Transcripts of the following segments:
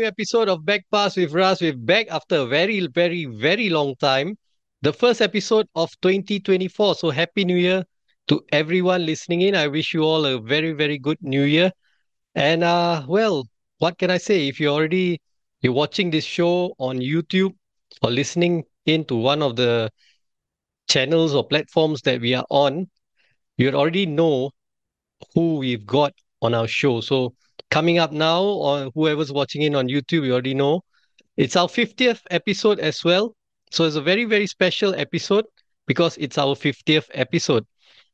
new episode of Back Pass with Ras. We're back after a very, very, very long time. The first episode of 2024. So happy New Year to everyone listening in. I wish you all a very, very good New Year. And well, what can I say? If you're watching this show on YouTube or listening into one of the channels or platforms that we are on, you already know who we've got on our show. So coming up now, or whoever's watching in on YouTube, you already know it's our 50th episode as well. So it's a very, very special episode because it's our 50th episode.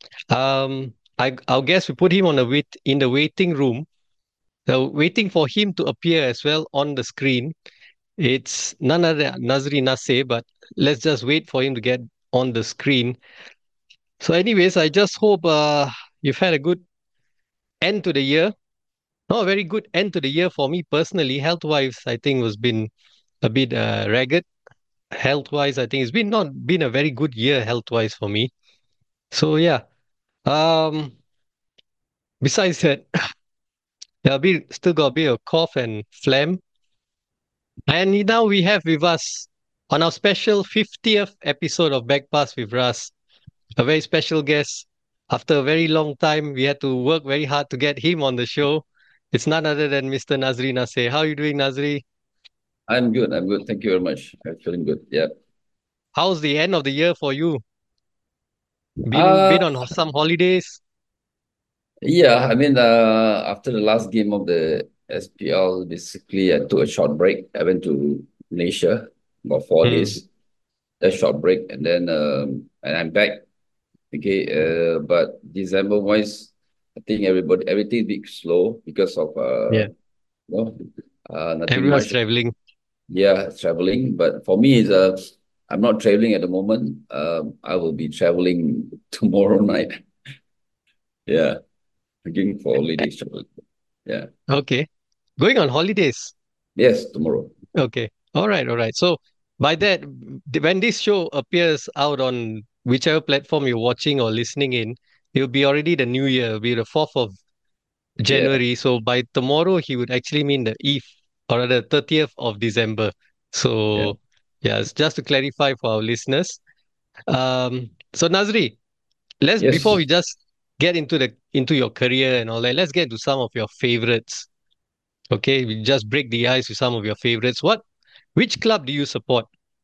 Our guest, we put him on in the waiting room, so waiting for him to appear as well on the screen. It's none other than Nazri Nase, but let's just wait for him to get on the screen. So, anyways, I just hope you've had a good end to the year. Not a very good end to the year for me personally. Health wise, I think was been a bit ragged. Health wise, I think it's been not been a very good year health wise for me. So yeah. Um Besides that, still got a bit of cough and phlegm. And now we have with us on our special 50th episode of Backpass with Russ, a very special guest. After a very long time, we had to work very hard to get him on the show. It's none other than Mr. Nazri Nase. How are you doing, Nazri? I'm good. I'm good. Thank you very much. I'm feeling good. Yeah. How's the end of the year for you? Been Uh been on some holidays? yeah, after the last game of the SPL, basically I took a short break. I went to Malaysia about four Hmm. days, a short break, and then and I'm back. Okay. But December wise, I think everything bit slow because of Yeah. you know, nothing Everyone's much. traveling. Yeah, traveling. But for me, I'm not traveling at the moment. I will be traveling tomorrow night. Yeah. Looking for holiday travel. Yeah. Okay. Going on holidays. Yes, tomorrow. Okay. All right. All right. So by that, when this show appears out on whichever platform you're watching or listening in, it'll be already the new year, it'll be the 4th of Yeah. January. So by tomorrow, he would actually mean the eve or the 30th of December. Yeah. So yeah, it's just to clarify for our listeners. So Nazri, let's before Yes. we just get into your career and all that, let's get into some of your favorites. Okay, we just break the ice with some of your favorites. Which club do you support?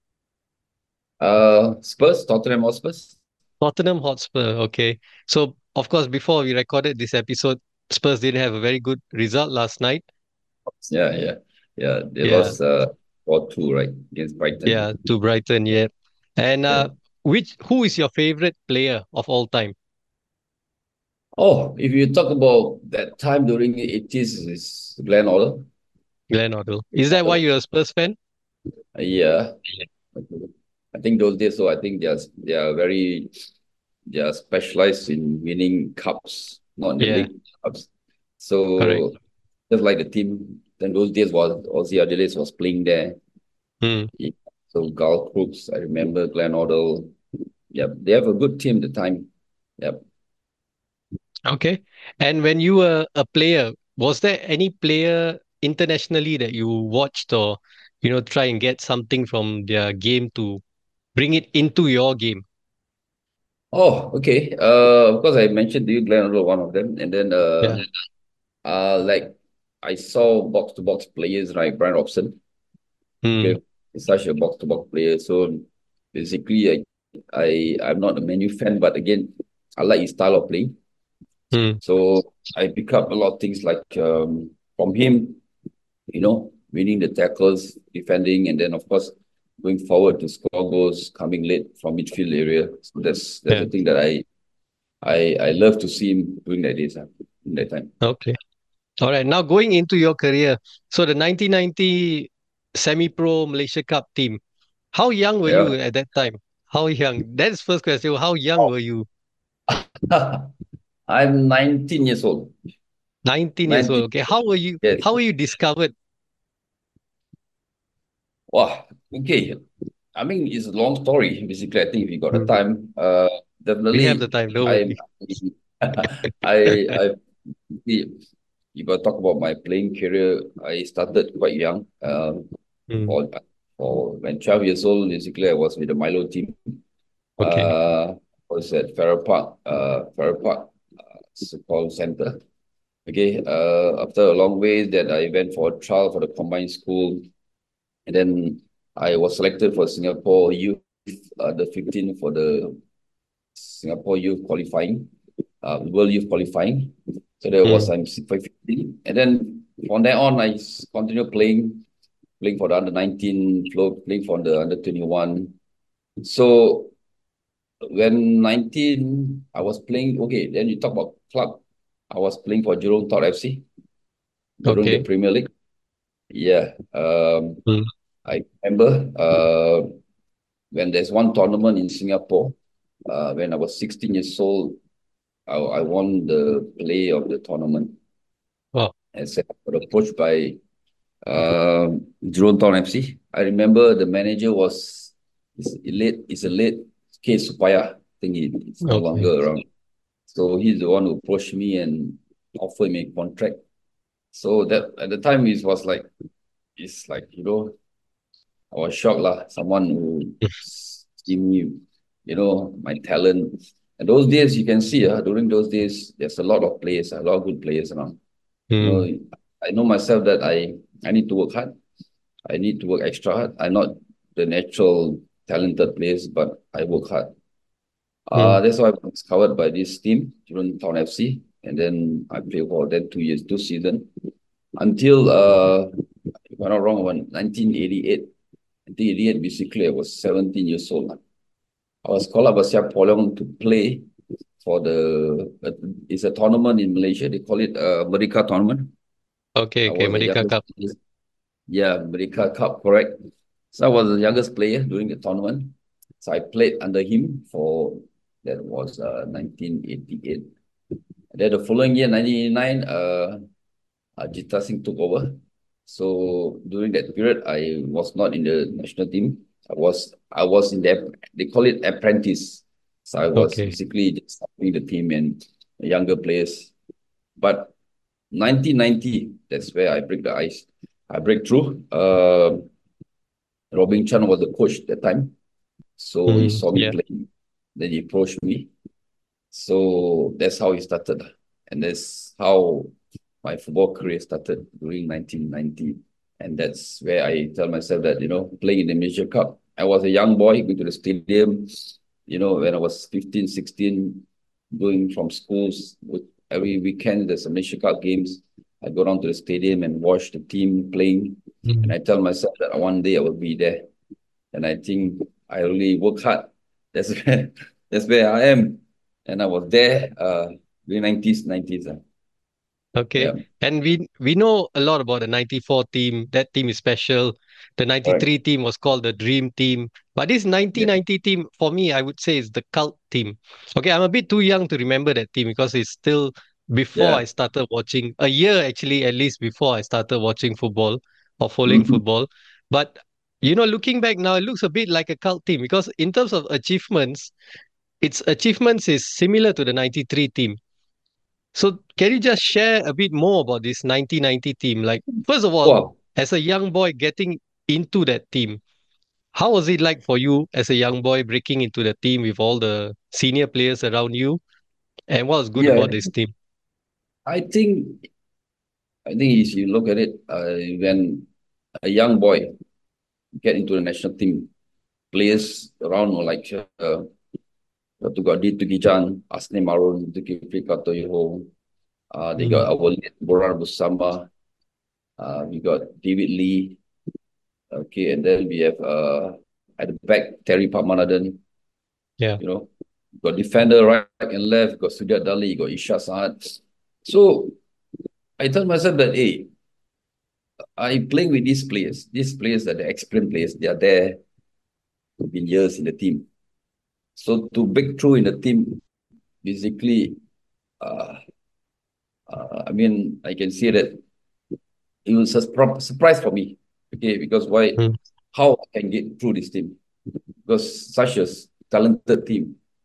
Spurs, Tottenham Hotspurs. Tottenham Hotspur. Okay. So, of course, before we recorded this episode, Spurs didn't have a very good result last night. Yeah, yeah. Yeah. They Yeah. lost 4-2, right? Against Yeah, Brighton. to Brighton. Yeah. And Yeah. who is your favorite player of all time? Oh, if you talk about that time during the 80s, is Glenn Hoddle. Glenn Hoddle. Is that why you're a Spurs fan? Yeah. I think those days, so I think they are specialized in winning cups, not in the Yeah, league cups. correct. So just like the team, then those days was Ozzy Ardiles was playing there. Hmm. Yeah. So Gal Crooks, I remember Glenn Hoddle. Yeah, they have a good team at the time. Yeah. Okay. And when you were a player, was there any player internationally that you watched or, try and get something from their game to bring it into your game? Oh, okay. Of course, I mentioned to you Glenn Hoddle, one of them, and then Yeah. like I saw box to box players like Brian Robson. Hmm. Okay, he's such a box to box player. So basically, I'm not a menu fan, but again, I like his style of playing. Hmm. So I pick up a lot of things like from him, winning the tackles, defending, and then of course going forward to score goals, coming late from midfield area. So that's Yeah. the thing that I love to see him doing that days, in that time. Okay. All right. Now going into your career. So the 1990 semi-pro Malaysia Cup team. How young were you Yeah. at that time? How young? That is first question. How young Oh. were you? I'm 19 years old. 19 years 19, old. Okay. How were you? yes. How were you discovered? Wow. Okay. I mean, it's a long story. Basically, I think if you got the Hmm. time, We have the definitely, time. Don't I, worry. I, I, if I talk about my playing career, I started quite young. Mm. For when 12 years old, basically I was with the Milo team. Okay. Was at Farrer Park, so-called center. Okay. After a long way that I went for a trial for the combined school, and then I was selected for Singapore Youth, the 15 for the Singapore Youth qualifying, World Youth qualifying. So there was Mm. I'm 15, and then from there on I continued playing for the under 19, playing for the under 21. So when 19, I was playing. Okay, then you talk about club. I was playing for Jurong Town FC during the Okay. Premier League. Yeah. Mm. I remember when there's one tournament in Singapore. When I was 16 years old, I won the play of the tournament. Oh, And I got approached by Jurong Town FC. I remember the manager is a late K Supaya. I think he's no okay. longer around. So he's the one who approached me and offered me a contract. So that at the time it was like it's like I was shocked lah. Someone who see me, my talent. And those days you can see during those days there's a lot of players, a lot of good players around. You know, Mm. I know myself that I need to work hard. I need to work extra hard. I'm not the natural talented players, but I work hard. Mm. That's why I was discovered by this team, Jurong Town FC, and then I played for them 2 years, 2 seasons, until if I'm not wrong, when 1988. 1988, basically, I was 17 years old. I was called up by Siap Polong to play for it's a tournament in Malaysia. They call it Merdeka tournament. Okay. I Okay. was the Merdeka youngest. Cup. Yeah, Merdeka Cup, correct. So I was the youngest player during the tournament. So I played under him that was 1988. And then the following year, 1989, Jita Singh took over. So during that period, I was not in the national team. I was in they call it apprentice. So I was Okay. basically just helping the team and the younger players. But 1990, that's where I break the ice. I break through. Robin Chan was the coach at that time. So he Mm. saw me Yeah. playing. Then he approached me. So that's how it started. And that's how my football career started during 1990. And that's where I tell myself that, playing in the Major Cup, I was a young boy going to the stadium, when I was 15, 16, going from schools. Every weekend, there's a Major Cup games. I go down to the stadium and watch the team playing. And Mm. I tell myself that one day I will be there. And I think I really work hard. That's where, that's where I am. And I was there in the 90s. Okay. Yeah, And we know a lot about the 94 team. That team is special. The correct. 93 team was called the Dream Team. But this Yeah, 1990 team, for me, I would say is the cult team. Okay, I'm a bit too young to remember that team because it's still before yeah. I started watching, a year actually, at least before I started watching football or following Mhm. football. But, looking back now, it looks a bit like a cult team because in terms of achievements, its achievements is similar to the 93 team. So can you just share a bit more about this 1990 team? Like, first of all, Wow. as a young boy getting into that team, how was it like for you as a young boy breaking into the team with all the senior players around you? And what was good Yeah, about this team? I think I think if you look at it, when a young boy get into the national team, players around like Datu Gadi Tugijan, Asni Marun, Zulkifli Katoyoho, they got Mm, our late Borar Busamba, we got David Lee, okay, and then we have at the back Terry Padmanabhan, yeah. you know, got defender right and left, got Sudiat Dali, got Isha Saad. So I tell myself that, hey, I playing with these players that are experienced players, they are there, been years in the team. So to break through in the team, basically, uh, I mean, I can say that it was a surprise for me. Okay, because why? Mm, How I can get through this team? Because such a talented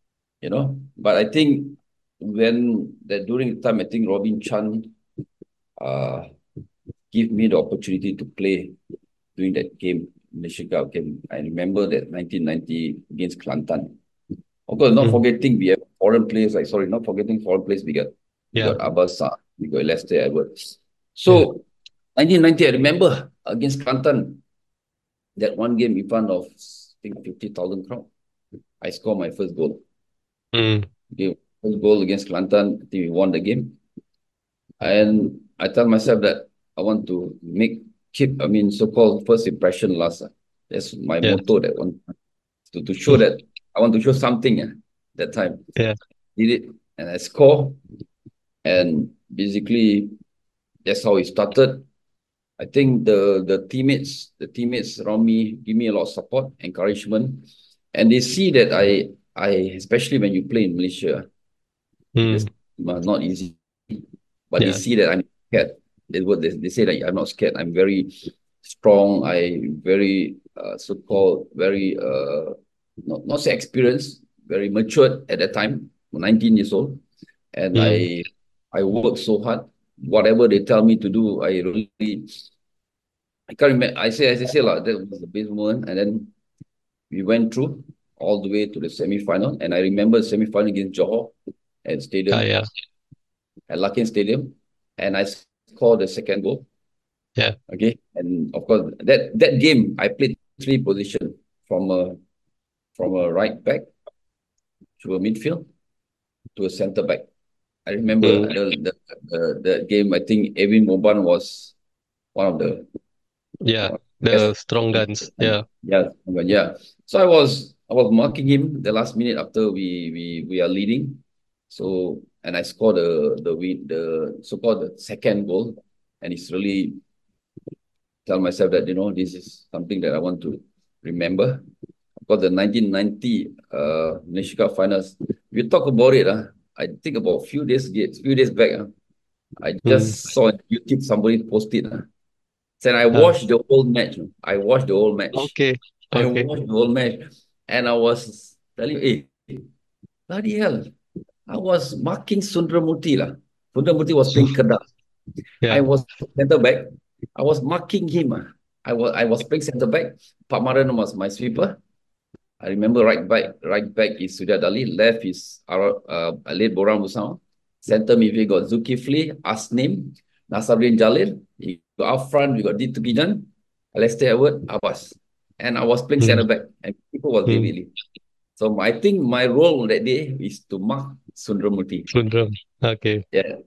team. But I think when that during the time, I think Robin Chan uh, give me the opportunity to play during that game, Malaysia Cup game. I remember that 1990 against Kelantan. Of course, not Mm. forgetting we have foreign players. Like sorry, not forgetting foreign players. We Yeah. got Abasa, we got Lester Edwards. Yeah. So 1990, I remember against Kelantan, that one game in front of I think 50,000 crowd. I scored my first goal. Mm. Okay, first goal against Kelantan. I think we won the game. And I tell myself that I want to keep, I mean, so-called first impression last. That's my Yeah. motto, that one, to show that I want to show something that time. Yeah. Did it, and I score. And basically, that's how it started. I think the teammates around me give me a lot of support, encouragement, and they see that I especially when you play in Malaysia, Mm. this not easy, but they Yeah. see that I'm scared. They say that I'm not scared. I'm very strong. I very so-called very not say experienced, very matured at that time, 19 years old, and Mm. I work so hard. Whatever they tell me to do, I really I can't remember. As I say, like, that was the best moment. And then we went through all the way to the semi-final. And I remember the semi-final against Johor Ah, Stadium, yeah. at Larkin Stadium. And I scored the second goal. Yeah. Okay. And of course, that game, I played three positions from a right back to a midfield to a centre back. I remember Mm. the game. I think Evin Moban was one of the Yeah. best. The strong guns. Yeah. Yeah, but yeah. So I was marking him the last minute after we are leading. So and I scored the so-called the second goal, and it's really tell myself that this is something that I want to remember. Because the 1990 Malaysia Cup finals, we talk about it. I think about few days back. I Mm. just saw on YouTube somebody posted. Then I Ah, watched the whole match. I watched the whole match. okay. I Okay. watched the whole match, and I was telling, hey, bloody hell, I was marking Sundramoorthy lah. Sundramoorthy was playing Kedah. I Yeah. was centre back. I was marking him. I was playing centre back. Pak Maran was my sweeper. I remember right back is Sudiat Ali, left is Alid Borang Busama. Centre midfield got Zulkifli, Asnim, Nasruddin Jalil. Up front, we got Ditu Gijan, Lester Edward, Abbas. And I was playing Mm. centre back, and people was Mm. David Lee. So I think my role that day is to mark Sundramoorthy. Sundram. Okay. Yeah.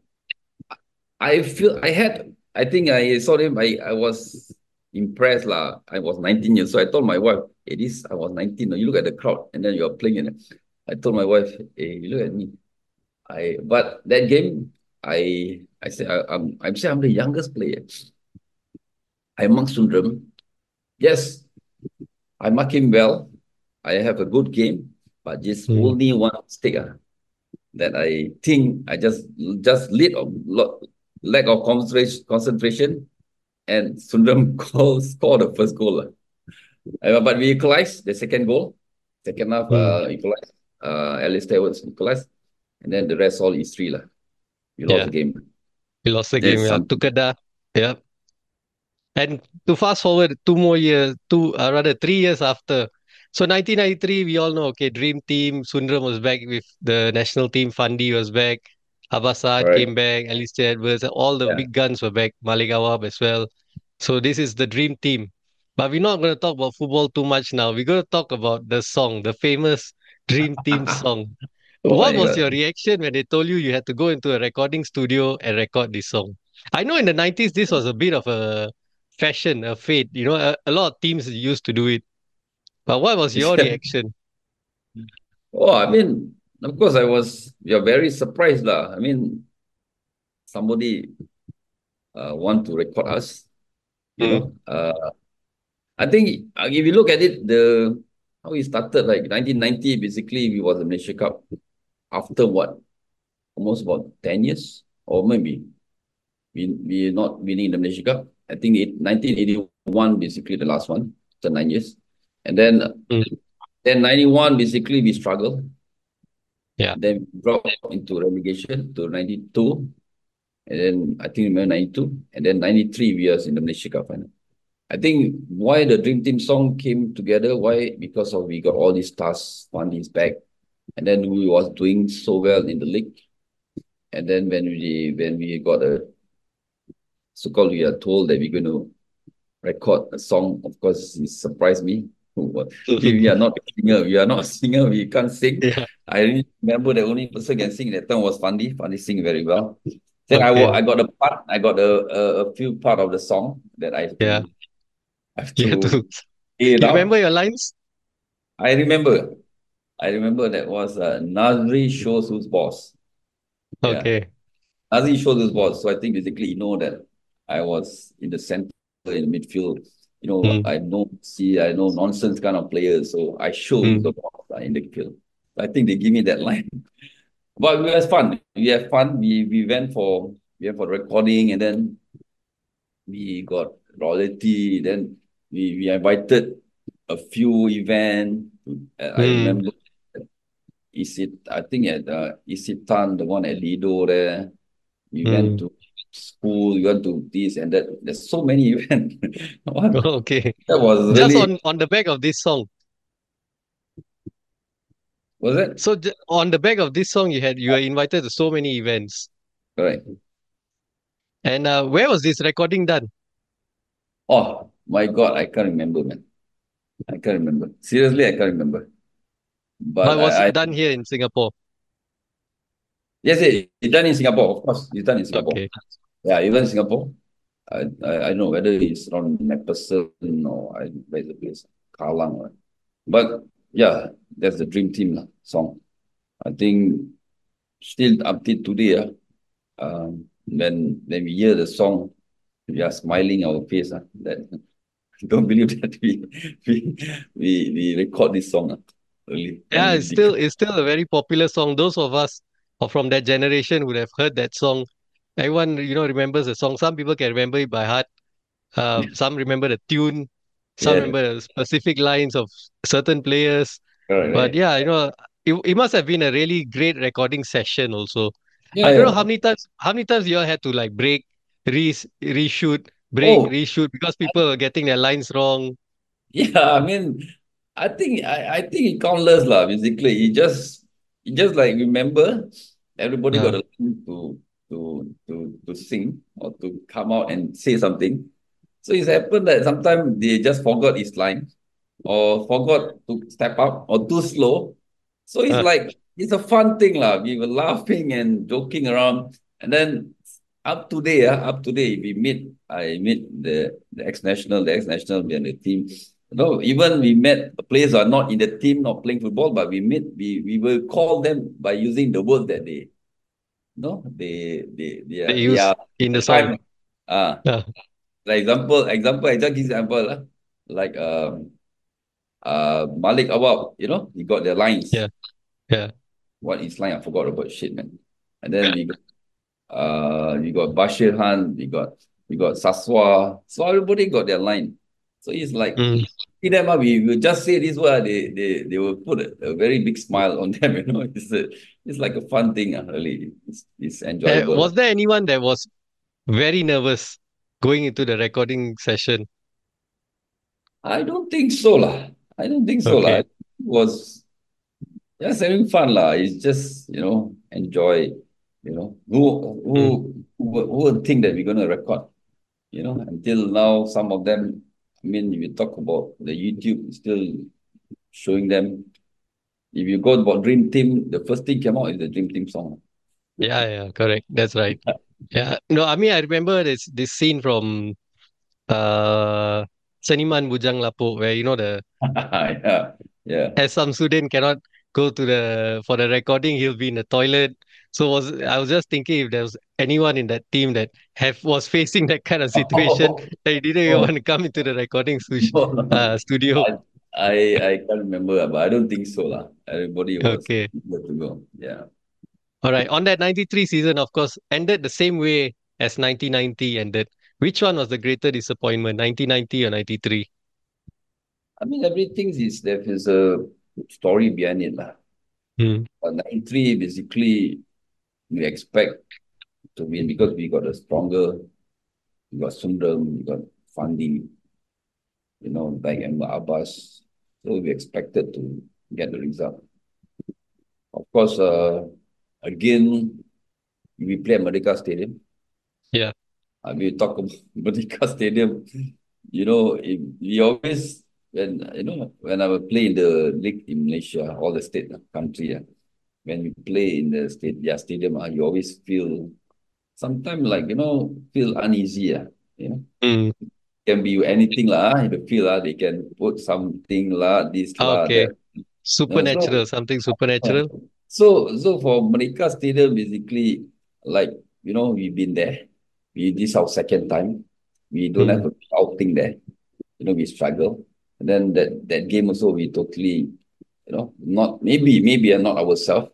I think I saw him, I was impressed lah. I was 19 years, so I told my wife, hey, I was 19. You look at the crowd, and then you're playing it. I told my wife, hey, you look at me. But that game, I said I'm the youngest player. I mark Sundram. Yes, I mark him well. I have a good game, but just Mm. only one mistake that I think I just lack of concentration, and Sundram scored the first goal. But we equalized the second goal. Second half, Mm. equalized. Alistair was equalized, and then the rest all history lah. We lost Yeah. the game. We lost the game. There's Yeah. To something. Kedah. Yeah. And to fast forward 2 more years, rather 3 years after. So 1993, we all know, okay, Dream Team, Sundram was back with the national team, Fandi was back, Abbas Saad came Correct. back, Alistair Edwards, all the Yeah. big guns were back, Malik Awab as well. So this is the Dream Team. But we're not going to talk about football too much now. We're going to talk about the song, the famous Dream Team song. Oh What my was your God. reaction when they told you had to go into a recording studio and record this song? I know in the 90s, this was a bit of a fashion, a fad. A lot of teams used to do it. But what was your reaction? Oh, I mean, of course, you're very surprised lah. I mean, somebody want to record us, you Mm. know. I think if you look at it, how it started, like 1990, basically, we was the Malaysia Cup after what? Almost about 10 years, or maybe we not winning the Malaysia Cup. I think 1981, basically the last one, after 9 years. And Mm. then 91, basically, we struggled. Yeah. Then we dropped into relegation to 92. And then I think remember 92. And then 93 we was in the Malaysia Cup final. I think why the Dream Team song came together, why? Because of we got all these stars, Fandis back. And then we was doing so well in the league. And then when we got a so-called we are told that we're going to record a song, of course it surprised me. We are not a singer, we are not a singer, we can't sing. Yeah. I really remember the only person can sing that time was Fandi. Fandi sing very well. Then Okay. I got a part, I got a few part of the song that Yeah. I have You have to to. play it You remember out. your lines? I remember, I remember that was Nazri shows who's boss. Yeah, Okay. Nazri shows who's boss. So I think basically you know that I was in the center in the midfield. You know, Mm, I know nonsense kind of players. So I show who's the mm, boss in the field. I think they give me that line. But it was fun. We had fun. We went for recording, and then we got royalty. Then we invited a few event. I mm, remember I think at Isitan, the one at Lido there. We went mm. to school, we went to this and that. There's so many events. What? Okay. That was Just really, on the back of this song. was it? So on the back of this song, you were invited to so many events. Correct. And where was this recording done? Oh my God, I can't remember, man. I can't remember. Seriously, I can't remember. But But was it I done here in Singapore? yes, it's done in Singapore, of course. It's done in Singapore. Okay. Yeah, even in Singapore. I don't know whether it's around Macpherson or where's the place? Kallang. Or, but yeah, that's the Dream Team song. I think still up till today, when we hear the song, we are smiling our face. That don't believe that we record this song early when Yeah, we did. it's still a very popular song. Those of us or from that generation would have heard that song. Everyone, remembers the song. Some people can remember it by heart. Some remember the tune. Some Yeah, remember the specific lines of certain players. correct, But right? yeah, it must have been a really great recording session also. Yeah, I don't know yeah. how many times you all had to like break, Oh, reshoot because people were getting their lines wrong. yeah, I mean, I think it countless lah. Basically, it just like remember everybody got Yeah. a line to sing or to come out and say something. So it's happened that sometimes they just forgot his line or forgot to step up or too slow. So it's Uh, like it's a fun thing lah. We were laughing and joking around, and then up today I meet the ex national and the team. No, even we met players who are not in the team, not playing football, but we will call them by using the words that they no they they use are in the the song. time. Uh Yeah. like example, I just give example like Malik Awab, he got the lines. Yeah. Yeah. What is line? I forgot about shit, man. And then we got Bashir Han, we got Saswa. So everybody got their line. So it's like Mm. see them up, we will just say this word, they will put a very big smile on them, it's like a fun thing, really. It's enjoyable. Was there anyone that was very nervous going into the recording session? I don't think so, lah. I don't think so, lah. Okay. It was just having fun, lah. It's just, enjoy, Mm. who would think that we're going to record, until now, some of them, I mean, if you talk about the YouTube, it's still showing them. If you go about Dream Team, the first thing came out is the Dream Team song. Yeah, yeah, correct. That's right. Yeah. No, I mean I remember this scene from uh Seniman Bujang Lapuk where the Yeah, yeah. as Samsudin cannot go to the for the recording, he'll be in the toilet. So I was just thinking if there was anyone in that team that have was facing that kind of situation Oh, that he didn't even want oh, to come into the no, no. studio. I can't remember, but I don't think so, lah. Everybody was Okay. good to go. Yeah. All right. On that 93 season, of course, ended the same way as 1990 ended. Which one was the greater disappointment, 1990 or 93? I mean, everything there is a story behind it, lah. Hmm. But 93, basically, we expect to win because we got a stronger, we got Sundram, we got Fandi, like Emma Abbas. So we expected to get the result. Of course, again, we play at Merdeka Stadium. Yeah. We talk about Merdeka Stadium. We always when I would play in the league in Malaysia, all the state country, when we play in the stadium, you always feel sometimes like feel uneasy. Mm. Can be anything lah. In the field they can put something lah, this lah, Okay. that. So Supernatural, something uh, supernatural. so for Merdeka Stadium, basically, like we've been there. This is our second time. We don't have Mm. a outing there. We struggle. And then that game also we totally, not maybe not ourselves.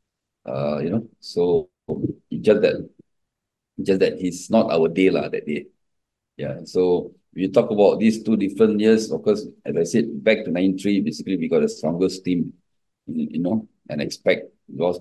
So it's just that it's not our day lah that day. Yeah. So we talk about these two different years. Of course, as I said, back to 93, basically we got the strongest team, and expect us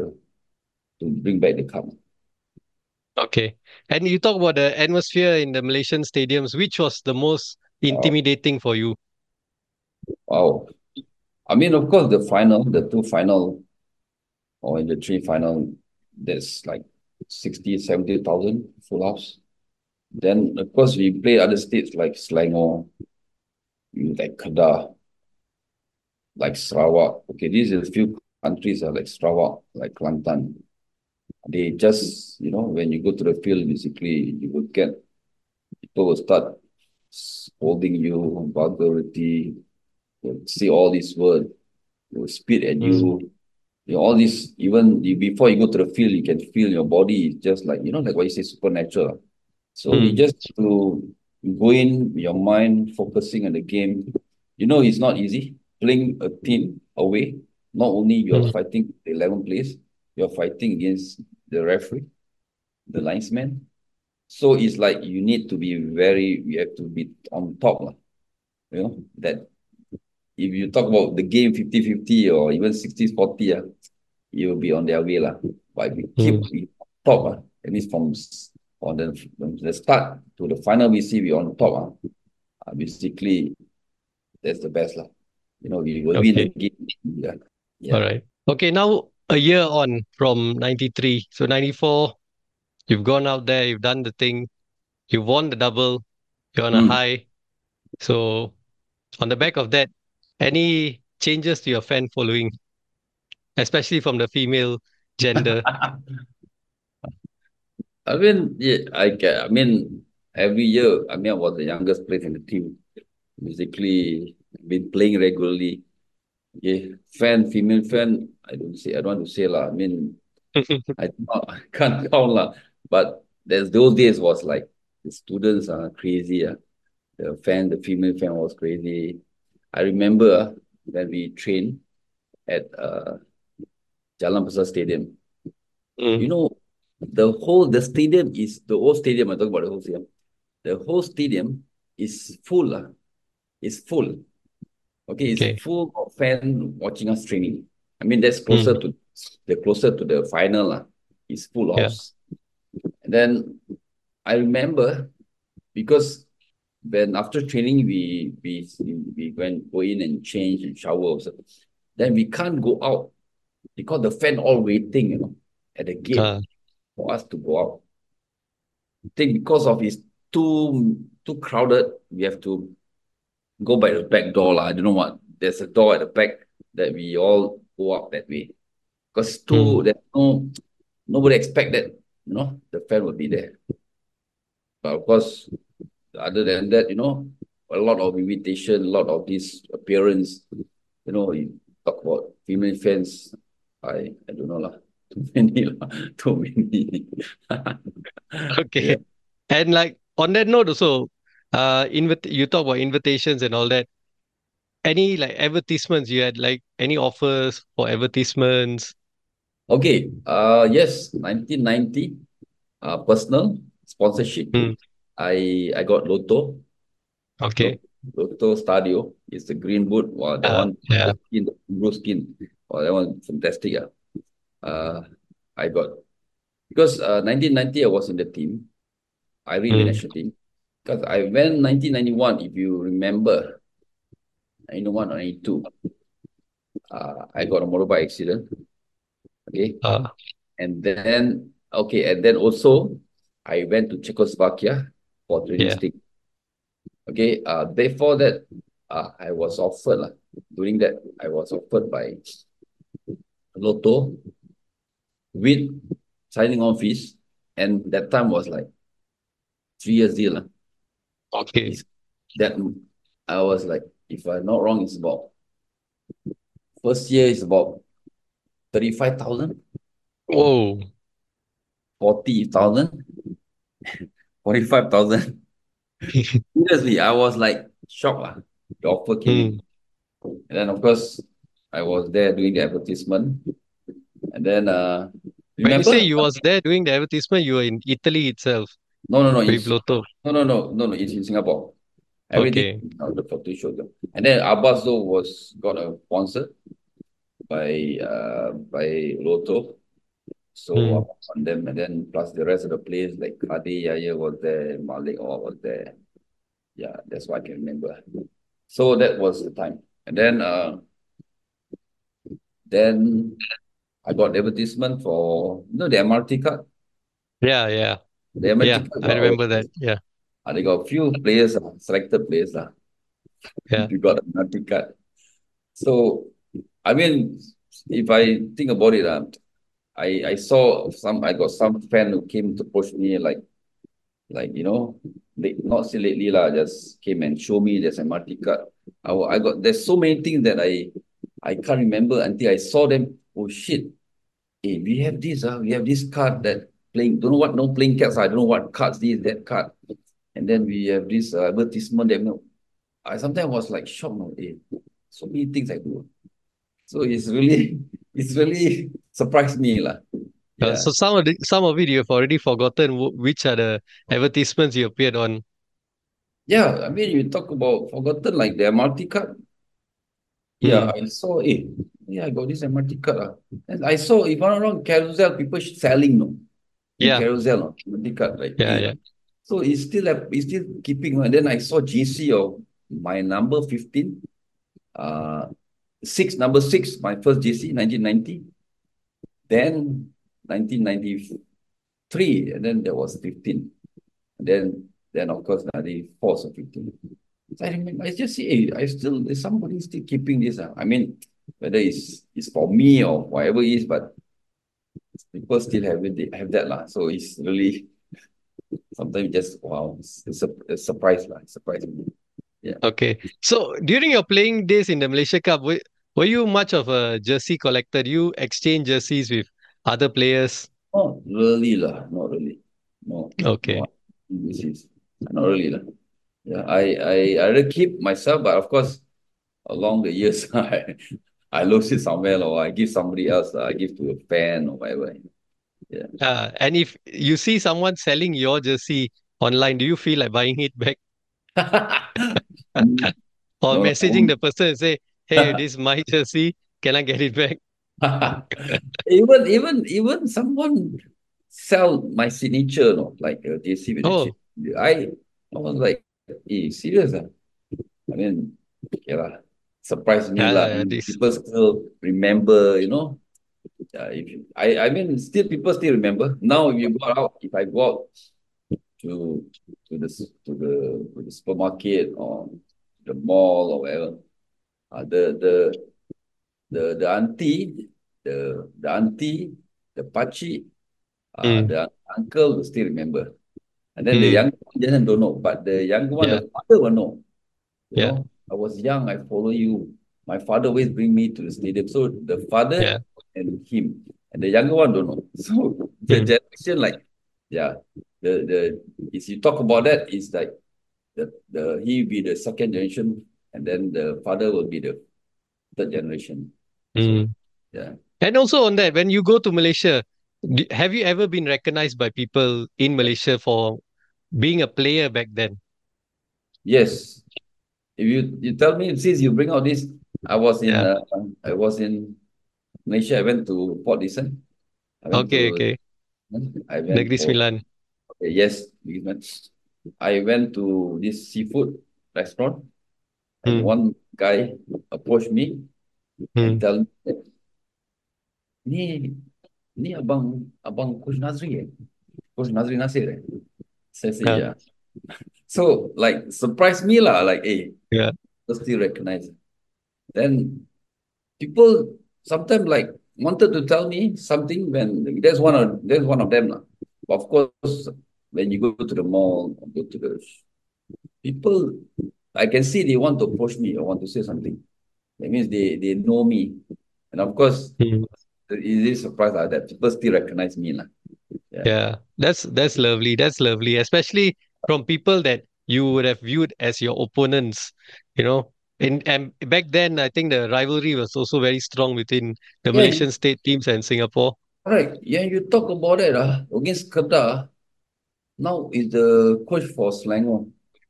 to bring back the cup. Okay. And you talk about the atmosphere in the Malaysian stadiums. Which was the most Wow. intimidating for you? Wow. I mean, of course, the two final, or in the three final, there's like 60, 70,000 full house. Then, of course, we play other states like Selangor, like Kedah, like Sarawak. Okay, these are a few countries like Sarawak, like Kelantan. They just, when you go to the field, basically, you will get people will start scolding you, vulgarity, will say all these words, they will spit at Mm. you. All this, even before you go to the field, you can feel your body is just like, like what you say, supernatural. So we Mm. just to go in, your mind focusing on the game. It's not easy playing a team away. Not only you're Mm. fighting the 11th place, you're fighting against the referee, the linesman. So it's like you have to be on top. That if you talk about the game 50-50 or even 60-40, you'll be on their way. But if we Mm. keep top, at least from the start to the final, we see we on top. Basically, that's the best. We will win the Okay. game. Yeah. All Yeah. right. Okay. Now, a year on from 93. So 94, you've gone out there, you've done the thing, you've won the double, you're on a Mm. high. So, on the back of that, any changes to your fan following, especially from the female gender? I mean, yeah, I mean, every year, I was the youngest player in the team. Basically, been playing regularly. Yeah, female fan, I don't want to say lah. I mean, I can't count lah. But those days was like the students are crazy. The female fan was crazy. I remember when we trained at Jalan Besar Stadium. You Mm. know, the stadium is the whole stadium. I talk about the whole stadium. The whole stadium is full. It's full. Okay, it's Okay. full of fans watching us training. I mean, that's Mm. closer to the final. It's full Yeah. house. And then I remember because when after training we go in and change and shower also. Then we can't go out because the fan all waiting, at the gate Uh, for us to go out. I think because of it's too crowded, we have to go by the back door. I don't know what. There's a door at the back that we all go out that way. Because mm. there's nobody expect that, the fan will be there. But of course, other than that, a lot of invitation, a lot of this appearance, you talk about female fans, I don't know lah. Too many lah. Too many. Yeah. Okay. And like on that note also, you talk about invitations and all that. Any like advertisements you had, like any offers for advertisements? Okay. Yes, 1990. Personal sponsorship. Mm. I got Lotto. Okay. Lotto Stadio. It's the green boot. Wow, that one, Yeah. the skin, the blue skin. Wow, that one fantastic. I got Because 1990 I was in the team. I really Mm. national team. Because I went 1991, if you remember, 91 or 92, I got a motorbike accident. Okay. Uh, And then also I went to Czechoslovakia for training yeah. stick. Okay. Before that, I was offered, during that, I was offered by Lotto with signing on fees. And that time was like 3 years deal. Okay. It's that I was like, if I'm not wrong, it's about first year is about 35,000, Whoa. 40,000, 45,000. Seriously, I was like shocked. The offer came in. Mm. And then, of course, I was there doing the advertisement. And then, When you say remember? you was there doing the advertisement, you were in Italy itself No, no, no, with Lotto. no, it's in Singapore. Everything, Okay. the photo showed them. And then Abbas though got a sponsor by Lotto. So I Mm. was on them, and then plus the rest of the players like Hadi Yaya was there, Malik all was there. Yeah, that's what I can remember. So that was the time. And then I got advertisement for the MRT card. Yeah, yeah. The MRT Yeah, card I got remember that. Yeah, they got a few players, selected players yeah. you got an MRT card. So I mean, if I think about it, I got some fan who came to approach me like not say lately lah, just came and show me there's a MRT card. I got there's so many things that I can't remember until I saw them. Oh shit! Hey, we have this card that playing don't know what no playing cards. I don't know what cards this that card, and then we have this advertisement that I sometimes was like shocked. No, hey, so many things I do. So it's really surprised me lah. Yeah. So some of it you have already forgotten which are the advertisements you appeared on. Yeah, I mean, you talk about forgotten like the MRT card. Yeah, Mm. I saw it. Yeah, I got this MRT card. And I saw, if I'm not wrong, Carousel, people selling, no? In Yeah, Carousel, no? MRT card, like, yeah, yeah. So it's still keeping. And then I saw GC of my number 15, uh, number six, my first GC, 1990. Then 1993, and then there was 15. And then of course, 94, so 15. I remember, I just see, there's somebody still keeping this. I mean, whether it's for me or whatever it is, but people still have that lah. So it's really sometimes just wow, it's a surprise lah. It's surprising. Yeah. Okay. So during your playing days in the Malaysia Cup, were you much of a jersey collector? Do you exchange jerseys with other players? Not really lah. Not really. No, Okay. no. This is not really lah. Yeah, I rather keep myself, but of course, along the years, I lose it somewhere or I give somebody else. I give to a fan or whatever. Yeah. And if you see someone selling your jersey online, do you feel like buying it back or No, messaging the person and say, "Hey, no. this is my jersey. Can I get it back?" Even someone sell my signature, no, like a JC with a chip. Oh, I was like, serious? I mean, okay lah. Surprised me lah. I yeah, mean, this. people still remember, I mean, still people still remember. Now, if you go out, if I go out to to the supermarket or the mall or whatever, uh, the the the auntie, the auntie, the pachi, Mm, the uncle will still remember. And then the mm, young one don't know, but the younger one, yeah, the father will know. yeah, I was young, I follow you. My father always bring me to the stadium. So the father yeah. and him, and the younger one don't know. So the Mm, generation, like, yeah, the if you talk about that, it's like the he be the second generation, and then the father will be the third generation. So mm. yeah. And also on that, when you go to Malaysia, have you ever been recognized by people in Malaysia for being a player back then? Yes. If you tell me, since you bring out this, I was in Yeah. uh, I was in Malaysia. I went to Port Dickson. I went Okay, to okay. I went Negeri for, Sembilan. yes, I went to this seafood restaurant, and Hmm. one guy approached me and Hmm. tell me, ni, ni abang Coach Nazri Coach Nazri Nasir Saya say, Yeah. yeah. So, like, surprised me lah, like, hey, Yeah. still recognize. Then people sometimes like wanted to tell me something when there's one of them lah. But of course, when you go to the mall, or go to the people, I can see they want to approach me or want to say something. That means they know me, and of course, Hmm. it is surprised that people still recognize me lah. Yeah, Yeah. That's lovely. That's lovely. Especially from people that you would have viewed as your opponents, you know. And back then, I think the rivalry was also very strong between the yeah, Malaysian state teams and Singapore. correct. Yeah, you talk about it against Kedah. Now is the coach for Selangor.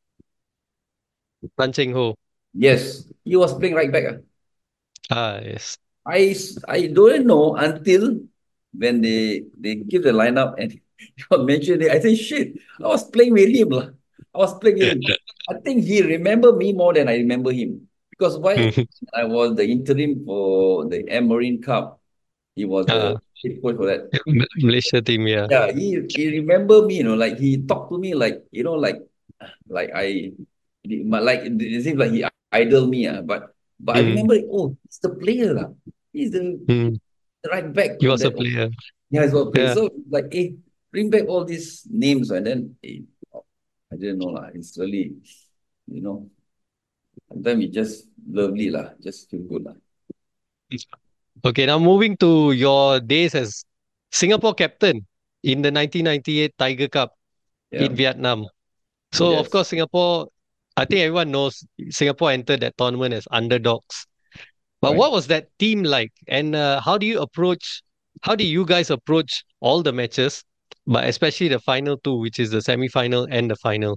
Tan Cheng Ho. Yes, he was playing right back. Ah, yes. I don't know until when they give the lineup and you mentioned it. I say, shit, I was playing with him. Lah. I was playing with him. I think he remember me more than I remember him. Because why? I was the interim for the M Marine Cup. He was the Ah, head coach for that. Malaysia team, yeah. Yeah, he remember me, like he talked to me like it seems like he idol me, but I Mm, remember, oh, he's the player. He's the mm. right back He on was a that. player. Yeah, he's got play. Yeah. So like, bring back all these names, and then I didn't know lah. It's really, you know, sometimes it's just lovely lah, just feel good lah. Okay, now moving to your days as Singapore captain in the 1998 Tiger Cup Yeah. in Vietnam. So, of Yes. course, Singapore, I think everyone knows Singapore entered that tournament as underdogs. But Right. what was that team like? And how do you guys approach all the matches, but especially the final two, which is the semi-final and the final?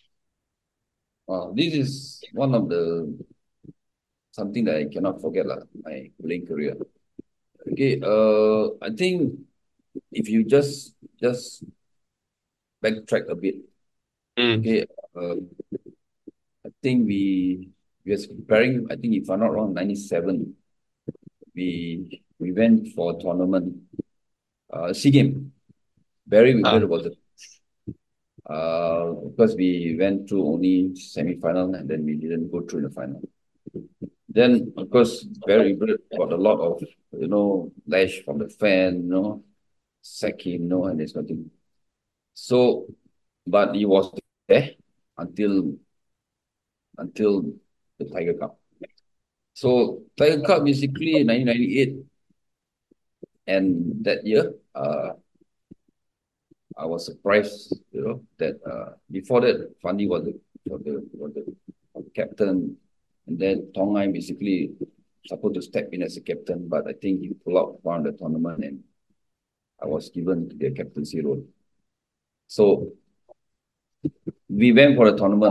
This is one of the something that I cannot forget lah. My playing career. Okay. I think if you just backtrack a bit. Mm. Okay. I think we was preparing. I think if I'm not wrong, 97. We went for a tournament. SEA Game. Very Ah, regret about it. Because we went through only semi-final and then we didn't go through the final. Then, of course, very regret about a lot of, lash from the fan, sack him, and this kind of thing. So, but he was there until until the Tiger Cup. So Tiger Cup basically 1998, and that year, I was surprised, that before that, Fandi was the captain, and then Tongai basically supposed to step in as a captain, but I think he pulled out one of the tournament, and I was given the captaincy role. So we went for the tournament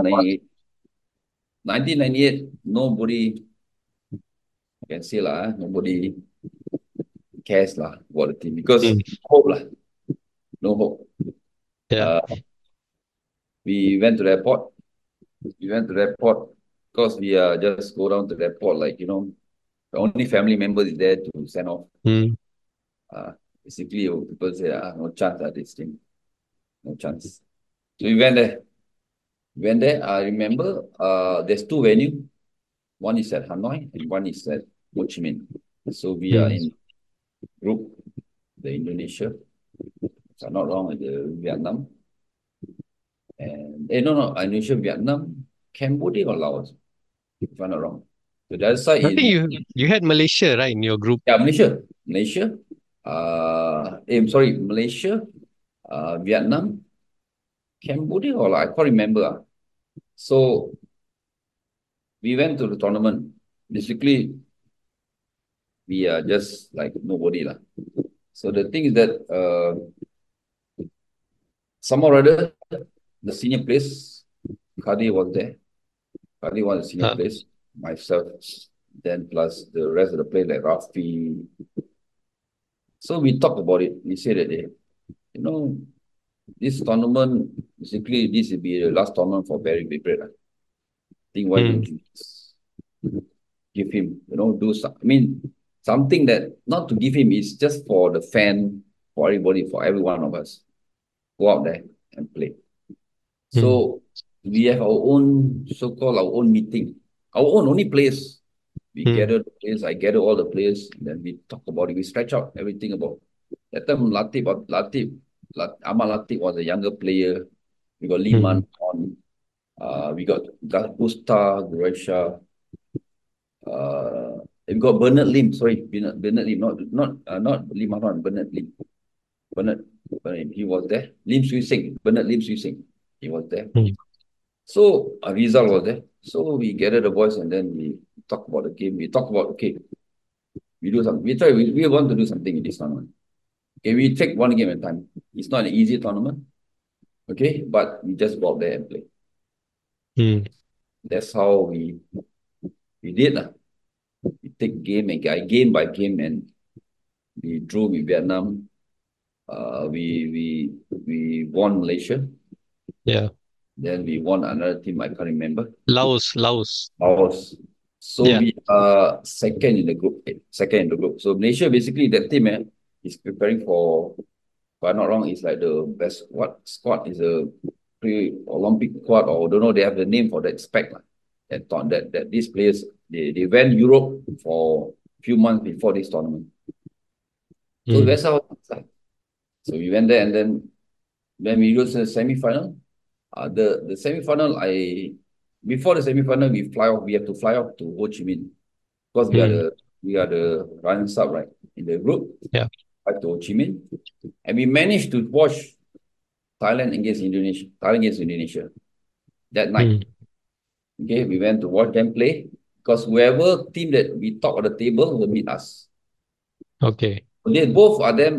1998. Nobody can say lah, nobody cares lah about the team because mm, hope lah, no hope. yeah. Uh, we went to the airport. We went to the airport because we just go down to the airport, like, the only family members is there to send off. Mm, Uh, Basically, people say, no chance at this thing, no chance. So we went there. I remember there's two venues. One is at Hanoi and one is at Ho Chi Minh. So we are mm. in group, the Indonesia, if I'm not wrong, the Vietnam. And no, Indonesia, Vietnam, Cambodia or Laos, if I'm not wrong. So the other side I is, think you had Malaysia, right, in your group. yeah, Malaysia. I'm sorry, Malaysia, Vietnam, Cambodia, or I can't remember. So we went to the tournament. Basically, we are just like nobody lah. So the thing is that somehow or other, the senior place, Kadi was there. Kadi was the senior Ah, place. Myself, then plus the rest of the players like Rafi. So we talked about it. We said that you know, this tournament, basically, this will be the last tournament for Barry Bibrate. I think why don't Mm. you give him, do some, I mean, something that not to give him is just for the fan, for everybody, for every one of us. Go out there and play. Mm. So we have our own so-called our own meeting, our own only players. We Mm. gather the players, I gather all the players, and then we talk about it. We stretch out everything about that time. Ahmad Latif was a younger player. We got Mm. Liman on. We got Gusta, Gresha. We got Bernard Lim. Sorry, Bernard Lim, not Liman on, Bernard Lim. Bernard Lim. He was there. Lim Swee Sing, Bernard Lim Swee Sing. He was there. Mm. So Rizal was there. So we gathered the boys and then we talk about the game. We talk about, okay, we do something. We want to do something in this tournament. Okay, we take one game at a time. It's not an easy tournament. Okay, but we just go out there and play. Mm. That's how we did. We take game by game, and we drew with Vietnam. We won Malaysia. Yeah. Then we won another team I can't remember. Laos. Ours. So Yeah. we are second in the group. So Malaysia, basically that team is preparing for, if I'm not wrong, it's like the best squad is a pre-Olympic squad, or don't know, they have the name for that spec. That these players they went Europe for a few months before this tournament. So Mm. that's how it started. So we went there, and then when we go to the semi-final, the semi-final, before the semi-final we have to fly off to Ho Chi Minh, because Mm. we are the runners up, right, in the group, Yeah. back to Ho Chi Minh, and we managed to watch Thailand against Indonesia that night. Mm. Okay, we went to watch them play, because whoever team that we top of the table will meet us. Okay. They both are them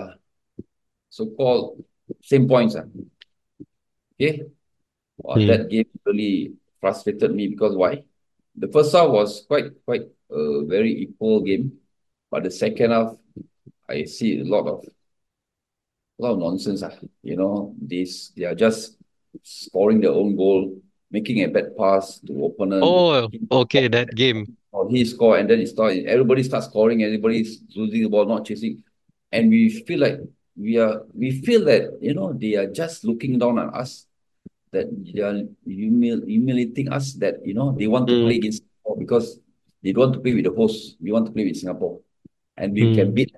so-called same points. Okay, Mm. that game really frustrated me, because why? The first half was quite a very equal game, but the second half I see a lot of nonsense. They are just scoring their own goal, making a bad pass to opponent. Oh, okay, that game. Or he score, and then everybody starts scoring, everybody's losing the ball, not chasing. And we feel like we feel that they are just looking down on us, that they are humiliating us, that they want to Mm. play against Singapore, because they don't want to play with the host. We want to play with Singapore, and we can Mm. beat.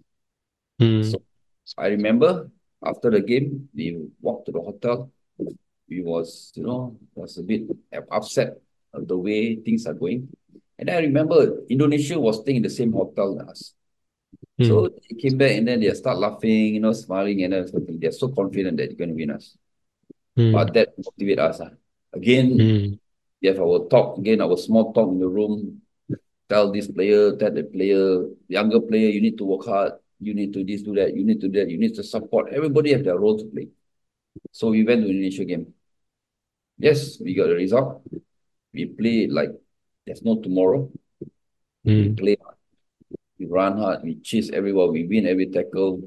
Mm. So I remember after the game, we walked to the hotel. We was a bit upset of the way things are going. And I remember Indonesia was staying in the same hotel as us. Mm. So they came back, and then they start laughing, smiling, and everything. They're so confident that they're going to win us. Mm. But that motivates us. Again, Mm. we have our talk, again, our small talk in the room. Tell this player, tell the player, younger player, you need to work hard. You need to this, do that. You need to do that. You need to support. Everybody have their role to play. So we went to the initial game. Yes, we got the result. We play like there's no tomorrow. We Mm. play hard. We run hard. We chase everywhere. We win every tackle.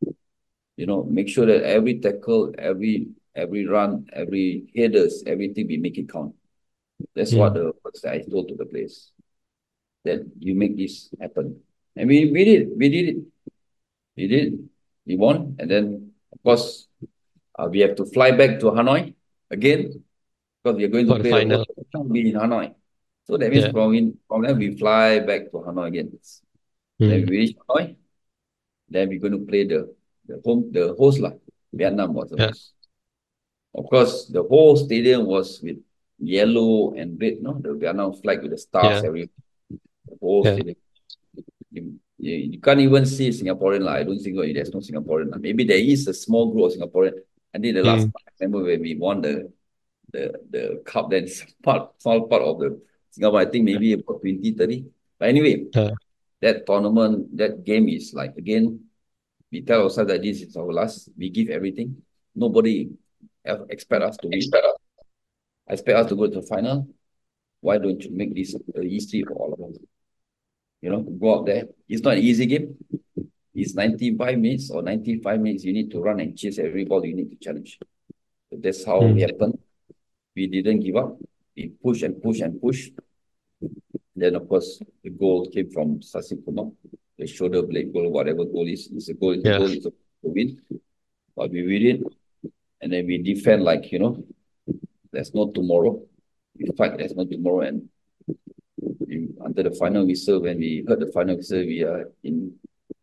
Make sure that every tackle, every run, every headers, everything, we make it count. That's what Mm. the words that I told to the players, that you make this happen. And we did. We did it. We did. We won. And then, of course, we have to fly back to Hanoi again, because we are going to For the play the final. World be in Hanoi. So that means Yeah. from there we fly back to Hanoi again. Then Mm. we reach Hanoi. Then we're going to play the host lah. Vietnam was the Yeah. host. Of course, the whole stadium was with yellow and red, no? The Vietnam flag with the stars, Yeah. the whole Yeah. stadium. You can't even see Singaporean. I don't think there's no Singaporean. Maybe there is a small group of Singaporean. And then the last Mm. part, I remember when we won the cup, then small part of the Singapore, I think maybe about 20, 30. But anyway, Yeah. that tournament, that game is like, again, we tell ourselves that this is our last. We give everything. Nobody expect us to win. Expect us to go to the final. Why don't you make this easy for all of us? Go out there. It's not an easy game. It's 95 minutes or 95 minutes. You need to run and chase every ball. You need to challenge. So that's how it happened. We didn't give up. We push and push and push. Then, of course, the goal came from Sasi Kumar. The shoulder blade goal, whatever goal is, it's a goal. It's a Yeah. goal. It's a win. But we win it. And then we defend like, there's no tomorrow. We fight, there's no tomorrow. And under the final whistle, when we heard the final whistle, we are in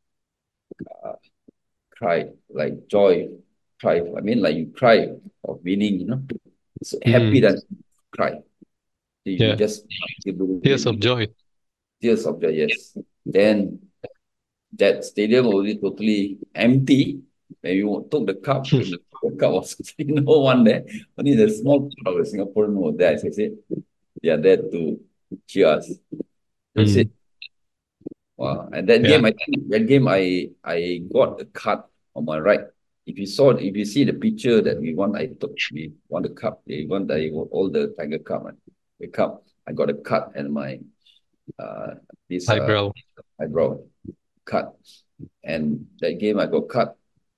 cry, like joy, cry. I mean, like you cry of winning, So happy that you cry. You Yeah. just Tears of joy. Tears of joy, yes. Then that stadium was totally empty. When you took the cup, the cup was no one there. Only the small crowd of Singaporean were there. As I said, they are there to cheer us. That's it. Wow. And that game, I think I got a cut on my right. If you see the picture that we won the cup. They won all the Tiger Cup, right? The cup. I got a cut and my this Eyebrow. eyebrow cut. And that game I got cut.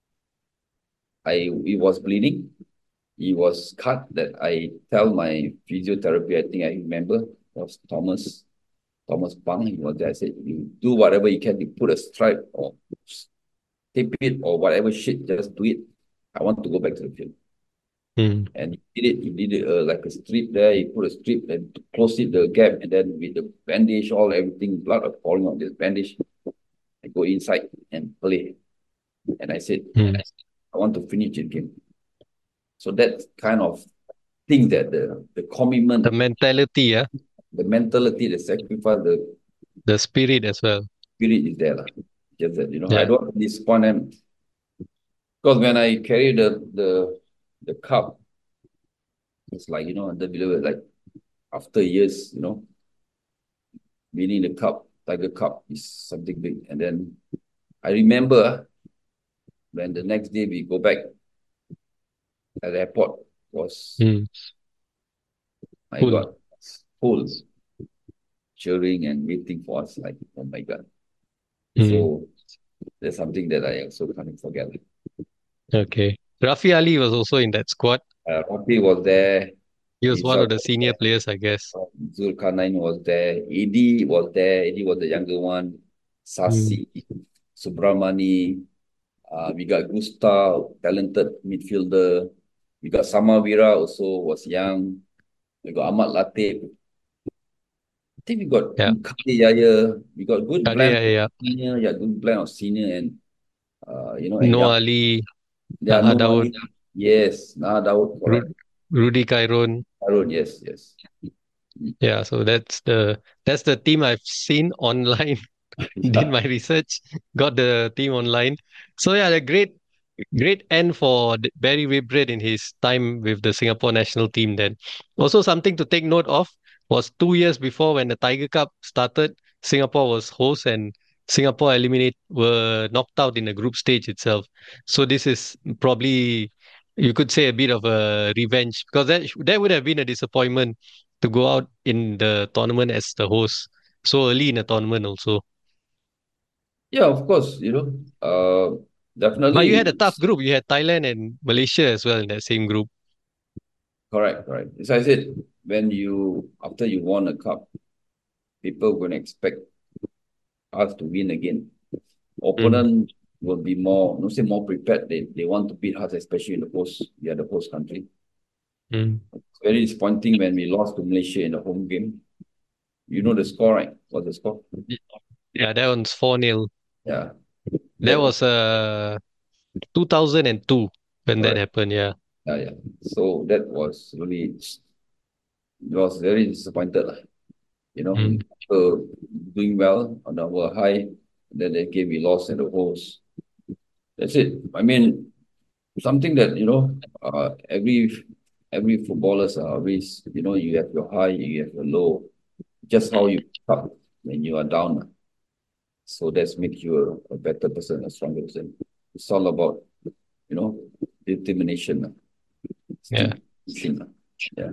It was bleeding. It was cut that I tell my physiotherapy, I think I remember, was Thomas Pang. He was there. I said, you do whatever you can to put a stripe or tape it or whatever shit, just do it. I want to go back to the field. And he did it like a strip there. He put a strip and close it, the gap, and then with the bandage, everything, blood are falling on this bandage. I go inside and play. And I said, I want to finish the game. So that kind of thing that the commitment, the mentality, the mentality, the sacrifice, the spirit as well. Spirit is there. Just that, I don't want to disappoint them. Because when I carry the cup, it's like, under below, like after years, winning the cup, Tiger Cup is something big. And then I remember when the next day we go back at the airport was my God, full cheering and waiting for us, like, oh my God. So that's something that I also can't forget. Okay. Rafi Ali was also in that squad. Rafi was there. He was one of the senior players, I guess. Zulkarnain was there. Eddie was there. Eddie was the younger one. Sasi, Subramani. We got Gustav, talented midfielder. We got Samavira also was young. We got Ahmad Latif. I think we got Kade Yaya. We got good blend of senior. Yeah, good blend of senior and and Noah Ali. Noah Daud. Yes, Noah Daud. Rudy Kairon. Yes. Yeah, so that's the team I've seen online. Did my research, got the team online. So yeah, the great end for Barry Whitbread in his time with the Singapore national team then. Also something to take note of was 2 years before when the Tiger Cup started, Singapore was host and Singapore were knocked out in the group stage itself. So this is probably, you could say, a bit of a revenge because that would have been a disappointment to go out in the tournament as the host so early in the tournament also. Yeah, of course, definitely. But you had a tough group. You had Thailand and Malaysia as well in that same group. Correct. As I said, after you won a cup, people will expect us to win again. Opponent will be more prepared. They want to beat us, especially in we are the host country. It's very disappointing when we lost to Malaysia in the home game. You know the score, right? What's the score? Yeah, that one's 4-0. Yeah. That was 2002 when that happened, yeah. Yeah. So that was really, it was very disappointed. Doing well on our high, then the game we lost in the host. That's it. I mean, something that, every footballers are always, you have your high, you have your low, just how you up when you are down. So that's make you a better person, a stronger person. It's all about, determination. Yeah. Yeah.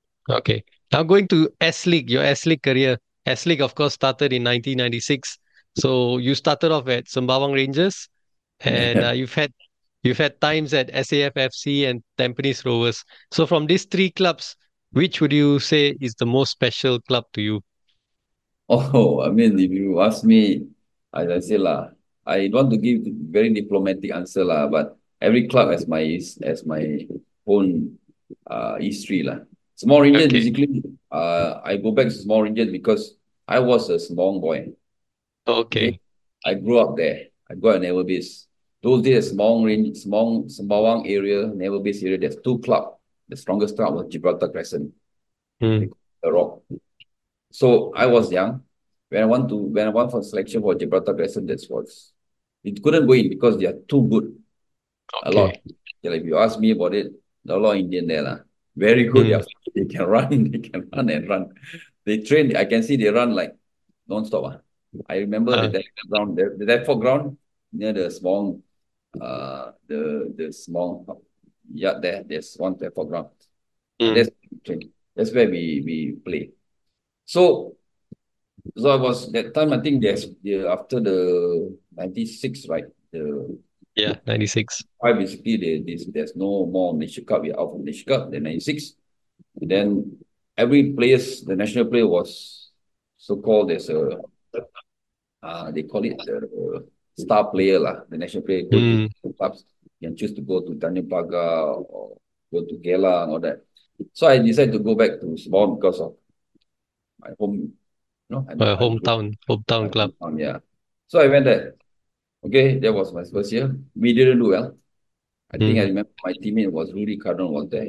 Okay. Now going to S League, your S League career. S League, of course, started in 1996 So you started off at Sembawang Rangers, and you've had times at SAFFC and Tampines Rovers. So from these three clubs, which would you say is the most special club to you? Oh, I mean, if you ask me, as I say lah, I don't want to give very diplomatic answer lah, but every club has my own history lah. Small Rangers Okay. basically, I go back to Small Rangers because I was a small boy. Okay, Okay. I grew up there. I grew up in Naval Base. Those days, small Sembawang area, Naval Base area. There's two club. The strongest club was Gibraltar Crescent. They Mm. call it the Rock. So I was young when I went for selection for Gibraltar Crescent. That was it couldn't go in because they are too good. A Okay. lot. Yeah, like if you ask me about it, there are a lot of Indian there lah. Very good. Mm. They can run. They can run and run. They train. I can see they run like non-stop. I remember the Uh, Depot ground, the Depot ground near the small, the small yard there. There's one Depot ground. mm. That's where we play. So so I was that time. I think after the 96, right? The Yeah, 96. why basically there's no more Malaysia Cup. We're out from Malaysia Cup. Then 96. And then every players, the national player was so called as a they call it the star player lah. The national player go to Mm. clubs. You can choose to go to Tanjung Pagar or go to Geylang and all that. So I decided to go back to Sembawang because of my home, I grew up Hometown my club. hometown, yeah. So I went there. Okay, that was my first year. We didn't do well. I think I Mm. remember my teammate was Rudy Cardon was there.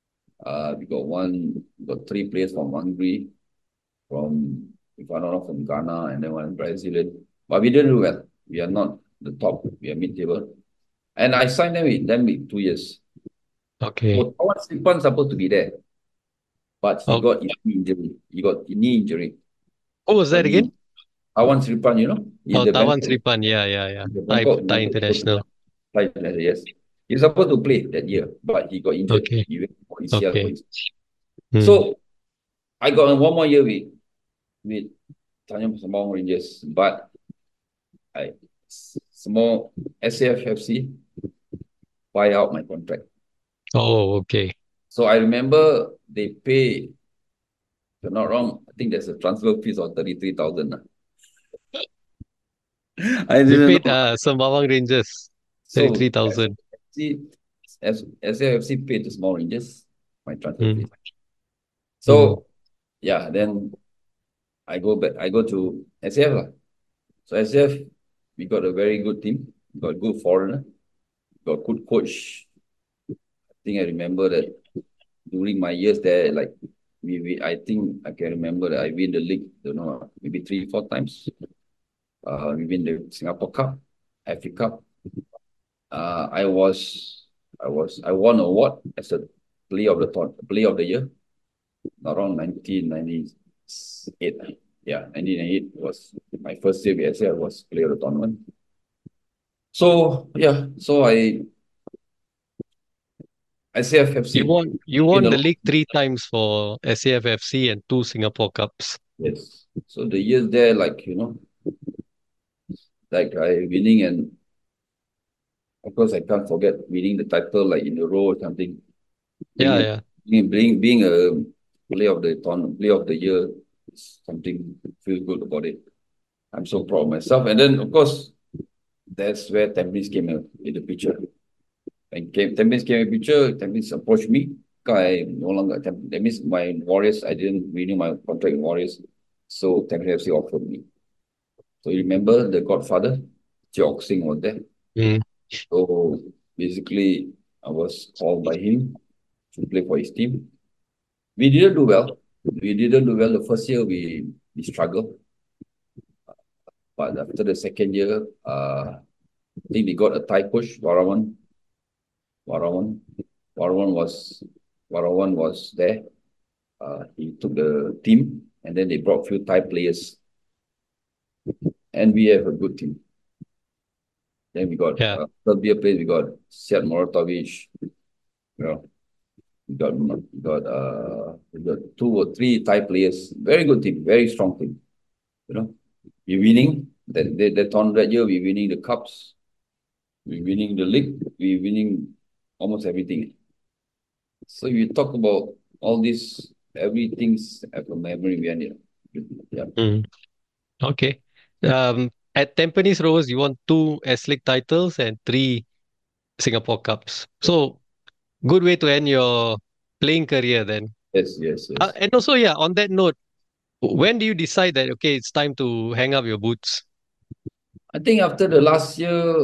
We got three players from Hungary, from if I'm not wrong, from Ghana, and then one Brazilian. But we didn't do well. We are not the top. We are mid-table. And I signed them with 2 years. Okay. So Tawan Sripan supposed to be there, but he Oh, got his knee injury. He got a knee injury. who was A that again? knee. Tawan Sripan, he's Oh, the Tawan Bangkok, Sripan. Yeah, yeah, yeah. Thai United coach. International. Like, yes. He's supposed to play that year, but he got injured. Okay. He went for ECL for Okay. his. Mm. So I got one more year with Tanjung Sembawang Rangers, but I small SAFFC buy out my contract. Oh, okay. So I remember they pay, if I'm not wrong, I think there's a transfer fees of 33,000. I They didn't paid know. Sembawang Rangers So 33,000. SAFC paid the Small Rangers my transfer Mm. fees. Mm. So yeah, then I go back. I go to SAF lah. So SAF, we got a very good team. We got good foreigner. We got good coach. I think I remember that during my years there, like I think I can remember that I win the league. Don't know, maybe 3, 4 times. We win the Singapore Cup, FA Cup. I won an award as a player of the year around 1998. Yeah, 1998 was my first year with SAF. Was player of the tournament. So yeah, so I say You FFC. won you In won a the lot. league three times for SAFFC and two Singapore Cups. Yes. So the years there, like like I winning, and of course I can't forget winning the title like in a row or something. Being Yeah, a yeah. being a player of the year is something feel good about it. I'm so proud of myself. And then of course that's where Tampines came in the picture. And Tampines came in the picture. Tampines approached me. I no longer that means my Warriors. I didn't renew my contract with Warriors, so Tampines FC offered me. So you remember the Godfather, Jeok Singh was there. Mm. So basically, I was called by him to play for his team. We didn't do well. We didn't do well the first year. We struggled, but after the second year, I think we got a Thai coach, Warawan. Warawan, Warawan was Warawan was there. He took the team, and then they brought few Thai players, and we have a good team. Then we got Yeah. Serbia players. We got Sead Moratovic. You know, we got 2 or 3 Thai players. Very good team, very strong team. You know, we're winning. that year, we winning the cups, we winning the league, we winning almost everything. So you talk about all this, everything's have a memory behind it. Yeah. Mm. Okay. At Tampines Rovers, you won two S-League titles and three Singapore Cups. So good way to end your playing career then. Yes, yes, yes. And also, yeah, on that note, when do you decide that okay, it's time to hang up your boots? I think after the last year,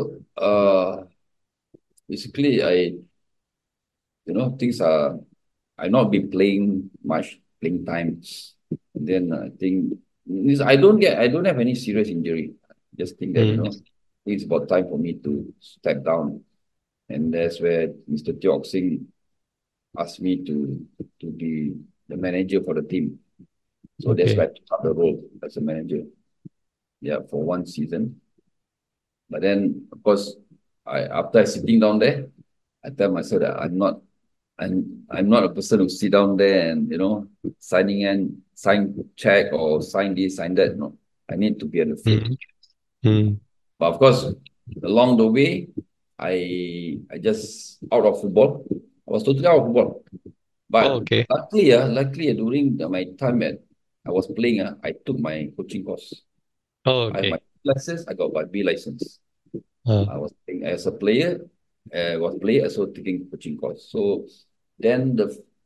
basically things are I not been playing much playing time. And then I think I don't have any serious injury. Just think that, Mm. it's about time for me to step down. And that's where Mr. Teo Singh asked me to be the manager for the team. So that's why Okay. I took up the role as a manager. Yeah, for one season. But then, of course, after sitting down there, I tell myself that I'm not a person who sit down there and sign check or sign this, sign that. No, I need to be at the field. Mm. Mm. But of course, along the way, I just out of football. I was totally out of football. Oh, But okay. luckily during my time I was playing, I took my coaching course. Oh, I have my okay. license, I got my B license. Uh, I was playing as a player, was player also taking coaching course. So then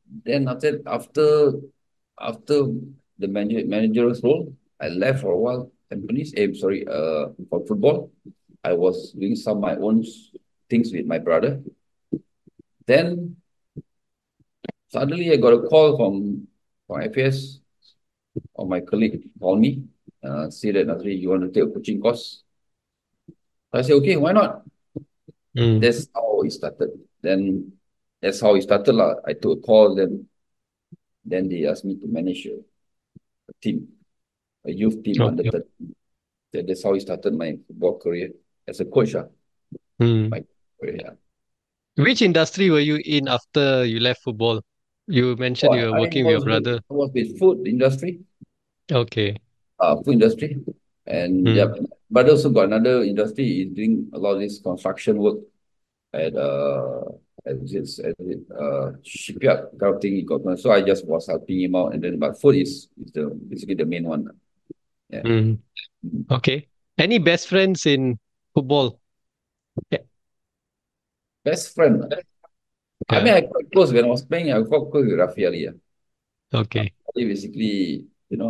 after the manager's role, I left for a while. Tampines, sorry, for football. I was doing some of my own things with my brother. Then suddenly I got a call from FAS, or my colleague called me, say that Nazri, you want to take a coaching course? I said, okay, why not? mm. That's how it started. Then that's how it started lah. I took a call, then they asked me to manage a team, a youth team under Okay. 13. That's how it started my football career as a coach. Mm. My career, yeah. Which industry were you in after you left football? You mentioned Oh, you were working with your brother. I was with food industry, Okay. food industry, and yeah, Mm. but also got another industry is doing a lot of this construction work at shipyard kind of thing he got. So I just was helping him out, and then but food is the basically the main one. Yeah. Mm. Okay. Any best friends in football? Yeah. Best friend. I Yeah. mean, I got close when I was playing. I got close with Rafael. Yeah. Okay. Basically,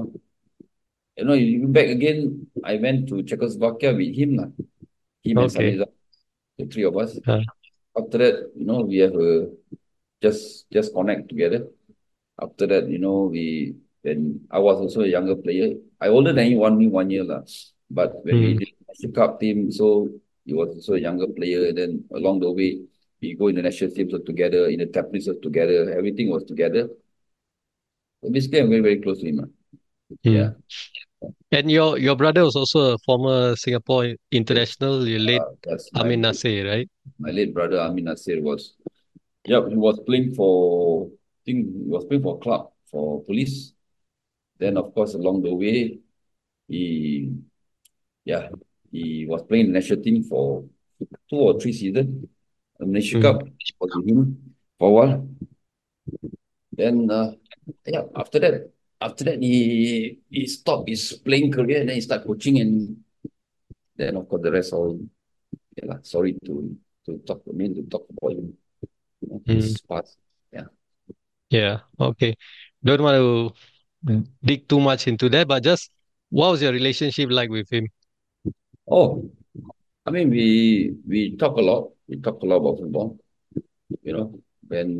even back again, I went to Czechoslovakia with him, lah. Him and Okay. Samiza, the three of us. Uh, After that, we have just connect together. After that, when I was also a younger player, I older than him, 1 year lah. But when we mm. did the National Cup team, so he was also a younger player. And then along the way, we go in the national teams together, in the Tampines together, everything was together. So basically, I'm very, very close to him. Yeah. Mm. And your brother was also a former Singapore Yes. international, your late That's Amin Nasir, right? my late brother Amin Nasir was. Yeah, he was playing for. I think he was playing for club for police. Then of course along the way, he yeah he was playing the national team for 2 or 3 seasons. The Malaysia Mm. Cup was with him for a while. Then yeah, after that he stopped his playing career and then he started coaching, and then of course the rest all, yeah lah. Sorry to talk about him, Mm. his past. Yeah. Yeah. Okay. Don't want to dig too much into that, but just what was your relationship like with him? Oh, I mean we talk a lot. We talk a lot about football. You know, when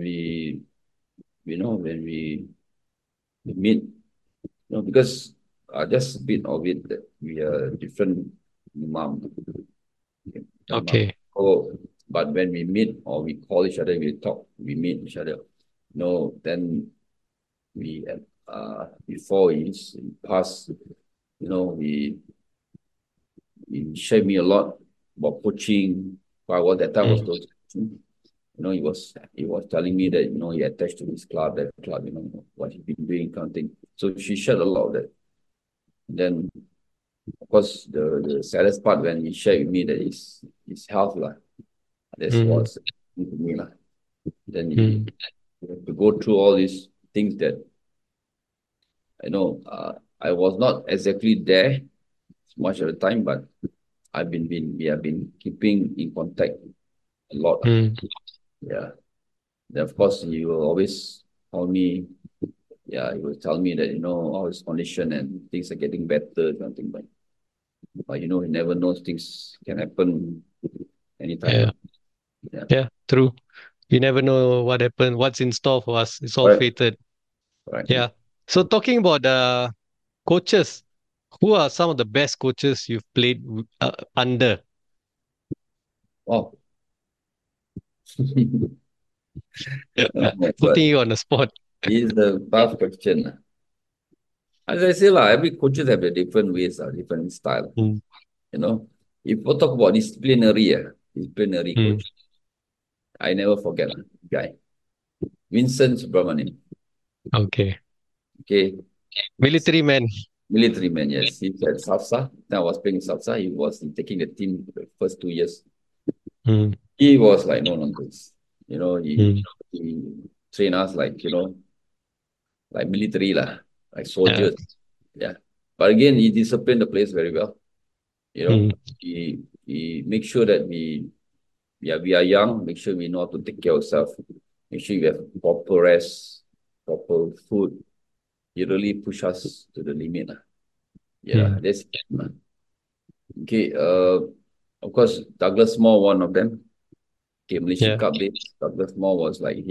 we meet, because just a bit of it that we are different mom. Okay. Oh, but when we meet or we call each other, we talk, we meet each other. Then we before his past, we shared me a lot about coaching. But what that time was Mm. those, he was telling me that he attached to this club, that club, what he's been doing, kind of thing. So she shared a lot of that. Then Of course, the saddest part when he shared with me that his health lah. This Mm, was to me lah. Then he mm, had to go through all these things that I was not exactly there much of the time, but we have been keeping in contact a lot lah. mm. Yeah. Then of course he will always call me. Yeah, he will tell me that how his condition and things are getting better, something but he never knows things can happen anytime. Yeah, Lah. Yeah. yeah, true. You never know what happened, what's in store for us. It's all Right. fated. Right. Yeah. So talking about coaches, who are some of the best coaches you've played under? Wow. Oh my God. Putting you on the spot. It's a tough question. Lah. As I say, every coaches have a different ways, different style. Mm, You know, if we talk about disciplinary mm. coach, I never forget guy. Vincent Subramanian. Okay. Okay. Military man. Military man, yes. He's at Safsa. Then I was playing Safsa. He was taking the team the first 2 years. Mm, He was like no nonsense. He mm. he trained us like military lah, like Yeah. soldiers. Yeah. But again, he disciplined the players very well. Mm, He make sure that we are young, make sure we know how to take care of ourselves, make sure we have proper rest, proper food. He really push us to the limit. Lah. Yeah, mm. that's it. Okay. Of course, Douglas Moore, one of them. Okay, Malaysia Yeah. Cup days. Douglas Moore was like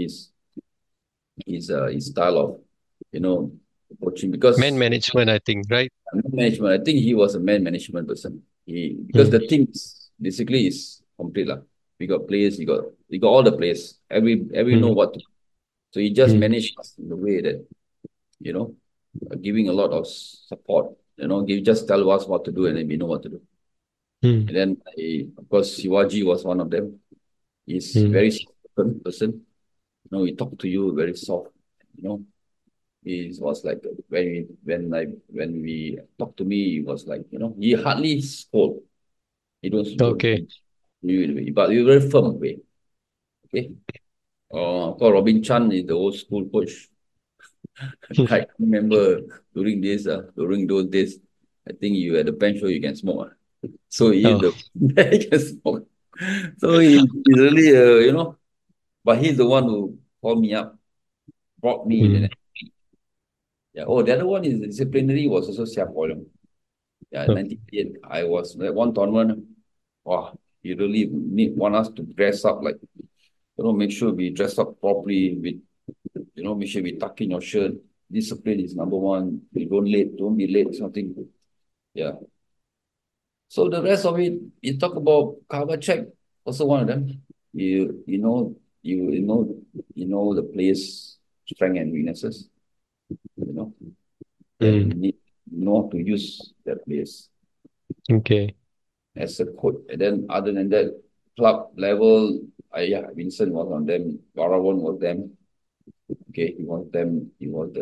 his style of coaching Man because management, I think, right? man management. I think he was a man management person. Because Mm, the team basically is complete lah. We got players. We got all the players. Every know mm, what to. So he just mm, managed us in the way that you know, giving a lot of support. He just tell us what to do and then we know what to do. mm, And then of course Shivaji was one of them. He's mm. very soft person. He talk to you very soft. You know, he was like when we talk to me, he was like he hardly scold. He don't scold. Okay. But he very firm way. Okay. Of course, Robin Chan is the old school coach. I remember during those days, I think you at the bench so you can smoke. So he is Oh. the he can smoke. So he's really but he's the one who called me up, brought me in. Mm, Yeah. Oh, the other one is disciplinary was also Siap Volume. Yeah, oh. 98. I was at one tournament. Wow, he really want us to dress up like make sure we dress up properly with make sure we tuck in your shirt. Discipline is number one. We don't be late, something. Yeah. So the rest of it, you talk about cover check, also one of them. You know the player's strength and weaknesses. Then Mm, you need know how to use that players okay. as a coach. And then other than that, club level, Vincent was on them, Varavon was them. Okay, he was them, he was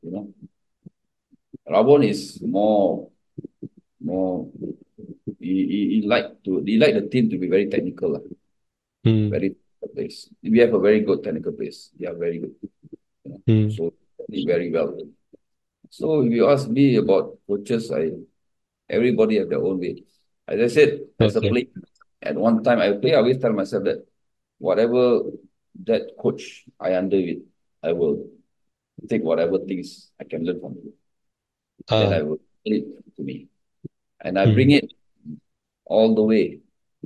Ravon is more he like the team to be very technical. Mm, Very place. We have a very good technical place. They are very good. mm. So very well. So if you ask me about coaches, everybody have their own way. As I said, as a Okay. player, at one time I always tell myself that whatever that coach I under with, I will take whatever things I can learn from him. Then I Ah. will put it to me. And I bring Mm, it all the way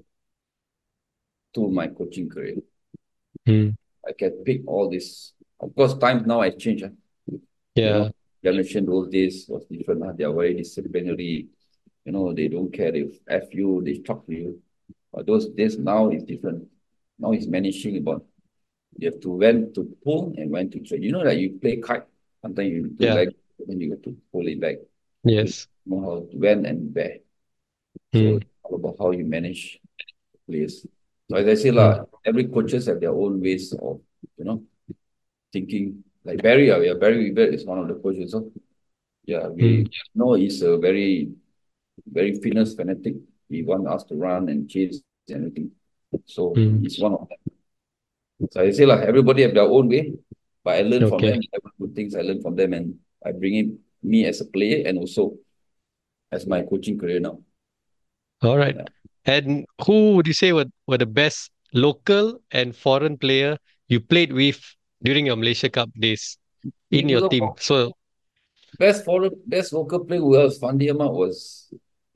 to my coaching career. mm. I can pick all this. Of course, times now has changed. Yeah. Generation those days was different. They are very disciplinary. They don't care. They F you, they talk to you. But those days now is different. Now it's managing about you have to when to pull and when to trade. You know that you play kite. Sometimes you do Yeah. leg, then you have to pull it back. You Yes. know how to when and where. So Mm, it's all about how you manage players. So as I say, mm. every coaches have their own ways of, thinking. Like Barry, Barry is one of the coaches. So yeah, Mm, we know he's a very very fitness fanatic. He want us to run and chase and everything. So Mm. he's one of them. So I say like everybody have their own way, but I learn from Okay. them. Good things I learn from them, and I bring in me as a player and also as my coaching career now. All right. Yeah. And who would you say were the best local and foreign player you played with during your Malaysia Cup days in your team? So Best local player who else Fandi Ahmad was,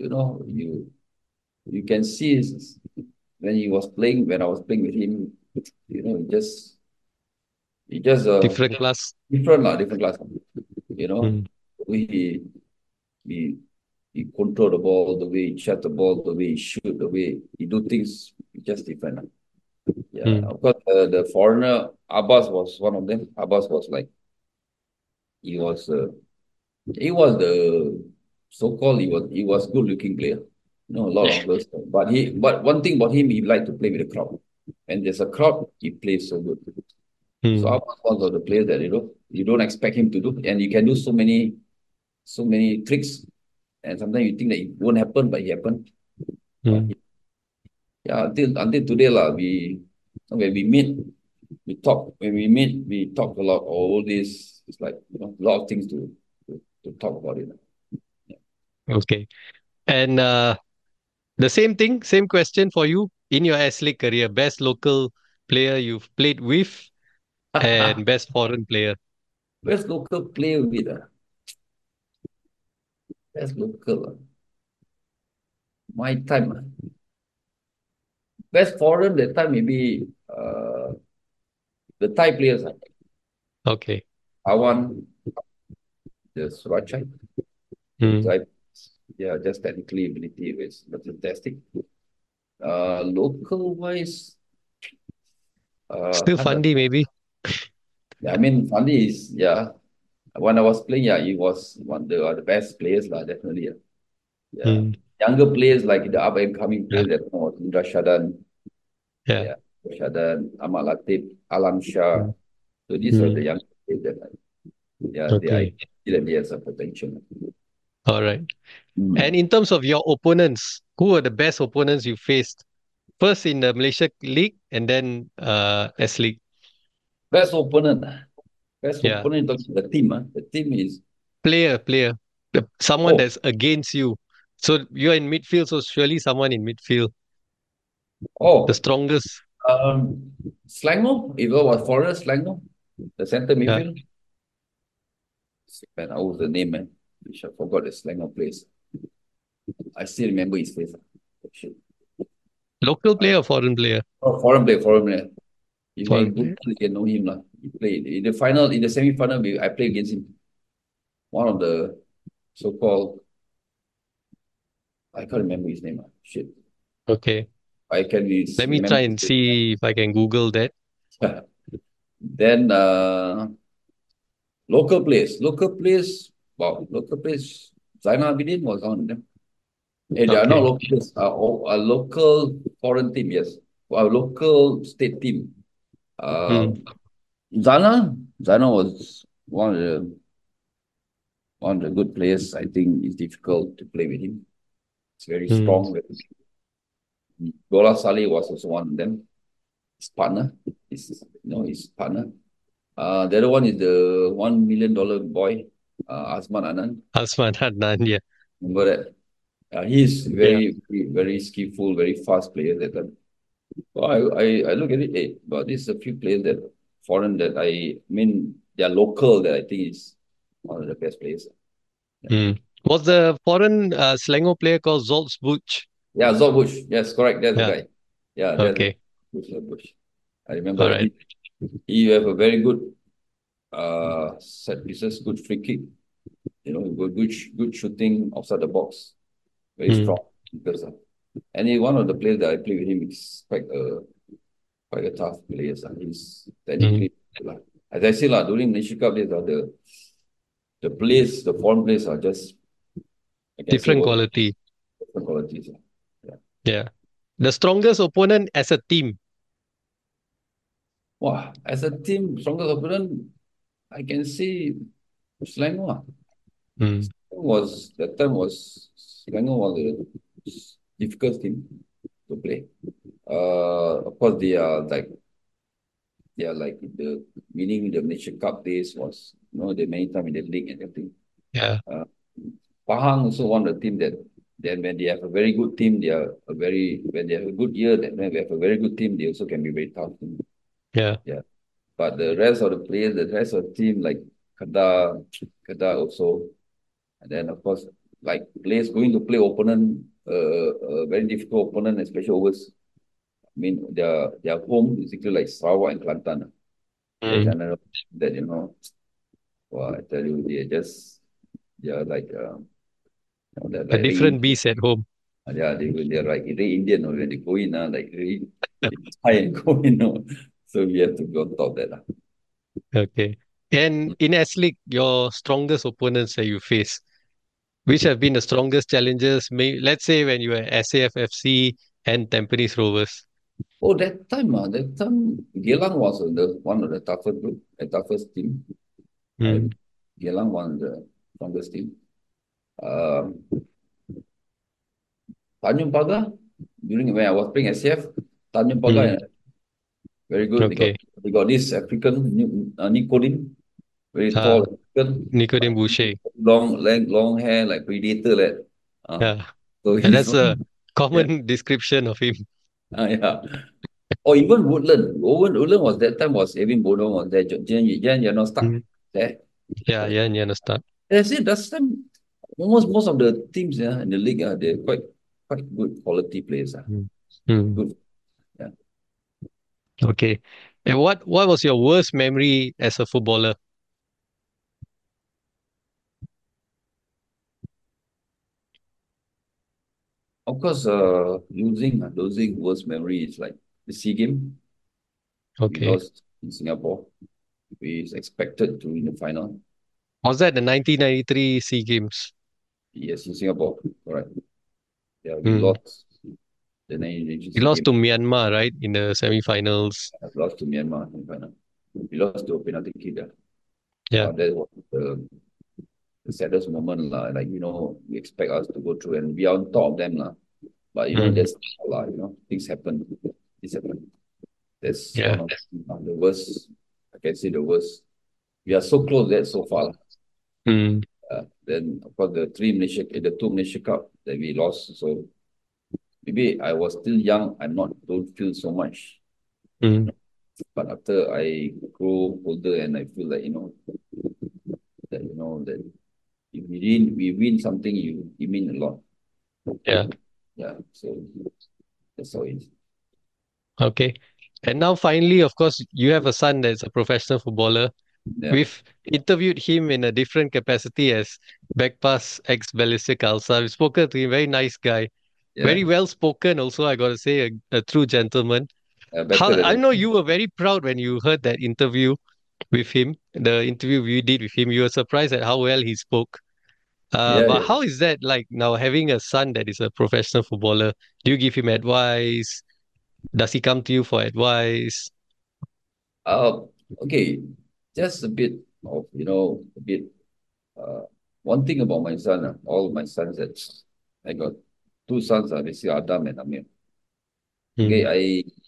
you can see when he was playing, when I was playing with him, he just different class. different class. You know, Mm. the way he he control the ball, the way he shot the ball, the way he shoot, the way he do things, just different. Yeah, Mm. of course, the foreigner Abbas was one of them. Abbas was like he was he was the so-called he was good looking player. A lot of girls. But one thing about him, he liked to play with the crowd. And there's a crowd, he plays so good. So Mm. Abbas was one of the players that you don't expect him to do, and you can do so many tricks, and sometimes you think that it won't happen, but it happened. But Mm. yeah, until today lah, when we meet, we talk. When we meet, we talk a lot. All this, it's like a lot of things to talk about it. Okay. And the same thing, same question for you in your S League career. Best local player you've played with and best foreign player. Best local player with best local my time best foreign that time maybe the Thai players Okay. Awan, the Surachai. Mm. Yeah, just technically ability was fantastic. Local wise, Still can't Fandi, maybe. I mean, Fandi is, yeah. When I was playing, yeah, he was one of the best players, lah, definitely. Yeah. Yeah. Mm. Younger players like the up and coming Yeah. players that was Indra Shadan, Yeah. yeah, Shadan, Ahmad Latif, Alam Shah. Mm. So these are the Mm. young players that, yeah, I Okay. feel that they have some potential. All right. Mm. And in terms of your opponents, who are the best opponents you faced? First in the Malaysia League and then S League. Best opponent, best Yeah. opponent of the team. The team is, Player. Someone oh, that's against you. So you're in midfield, so surely someone in midfield. The oh, strongest. Slango, if it was Forest Slango, the center Yeah. midfield. Man, I was the name, man. I forgot the Slango place. I still remember his face. Shit. Local I, player or foreign player? oh, foreign player. If he Foreign good, player. you can know him. Lah. He played in the final, in the semi-final, I played against him. One of the so-called, I can't remember his name. Shit. Okay. I can Let me try remember and his see if I can Google that. name. Then local players. Zainal Abidin was on them. They are not Okay. local players, a local foreign team, yes. A local state team. Uh, Mm. Zana was one of the good players. I think it's difficult to play with him. It's very Mm. strong. Gola Saleh was also one of them. His partner, his partner. The other one is the $1 million boy, Asman Anand. Asman Adnan, yeah. Remember that? He's Yeah. very, very skillful, very fast player. That time. So I look at it, hey, but there's a few players that foreign that I mean they're local that I think is one of the best players. Yeah, Mm. Was the foreign Selangor player called Zoltz Buch? yeah, Zol Bush. Yes, correct. That's the Yeah. guy. Yeah, that's Okay. Bush. I remember All that right. he have a very good set pieces, good free kick. Good shooting outside the box. Very Mm. strong because and one of the players that I play with him is quite a tough player. He's Mm. technically, as I say, during Malaysia Cup days, the foreign players are just, I can say, Different what quality. different qualities. Yeah. Yeah. The strongest opponent as a team. Wow, as a team, strongest opponent, I can see Selangor. Mm. That time was Selangor was a difficult team to play. Of course, they are like the winning the Malaysia Cup days was, the many time in the league and everything. Yeah, Uh, Pahang also one of the team that then when they have a very good team, they are a very when they have a good year, then when they have a very good team, they also can be very tough. yeah, Yeah. But the rest of the players, the rest of the team like Kedah also, and then of course like players going to play opponent, very difficult opponent, especially overs. I mean their home is basically like Sarawak and Kelantan. There's mm. another that well, I tell you, they're like they're A like really different beast at home. yeah, they're like really Indian when they go in, like really they try and go in. So we have to go on top of that. Okay. And in S League, your strongest opponents that you face, which have been the strongest challenges? Let's say when you were SAFFC and Tampines Rovers. Oh, that time, Geylang was the one of the toughest group, the toughest team. Mm. Geylang won the strongest team. Um, Tanjung Pagar, during when I was playing SCF, Tanjung Mm. Pagar, very good. They got Okay. they got this African Nicolin, very Uh, tall African, Nicodem Boucher. long hair like predator like. Uh, Yeah. so And he's that's one, a yeah, common description of him. yeah. Or even Woodland. Woodland was that time was Evin Bono was there. Jan, you're not stuck Mm. there. Yeah, yeah, you understand. That's it. That's time. Almost most of the teams, yeah, in the league, they're quite good quality players. Mm. Mm. Good. Yeah. Okay. And what was your worst memory as a footballer? Of course, losing worst memory is like the SEA Game. We Okay. lost in Singapore. We expected to win the final. Was that the 1993 SEA Games? Yes, in Singapore. Correct. Yeah, we Mm. lost the 1980 You SEA lost Game. to Myanmar, right, in the semi-finals. Lost to Myanmar in the final. We lost to a penalty kick. Yeah. That was the saddest moment. Like, we expect us to go through and be on top of them. But Mm. that's things happen. This happened. That's Yeah. one of the worst. I can say the worst. We are so close that so far. Mm. Then of course the two Malaysia Cup that we lost. So maybe I was still young. Don't feel so much. Mm. But after I grow older and I feel like that if we win something, you mean a lot. Yeah. Yeah. So that's how it is. Okay. And now finally, of course, you have a son that's a professional footballer. Yeah. We've interviewed him in a different capacity as Backpass ex-ballistic Alsa. We've spoken to him, very nice guy. Yeah. Very well spoken also, I gotta say, a true gentleman. Better I than know you were very proud when you heard that interview with him, the interview we did with him. You were surprised at how well he spoke. yeah, But yeah. how is that like now having a son that is a professional footballer? Do you give him advice? Does he come to you for advice? Uh, okay. Just a bit of a bit. Uh, One thing about my son, all my sons that I got two sons, basically Adam and Amir. Okay, Mm.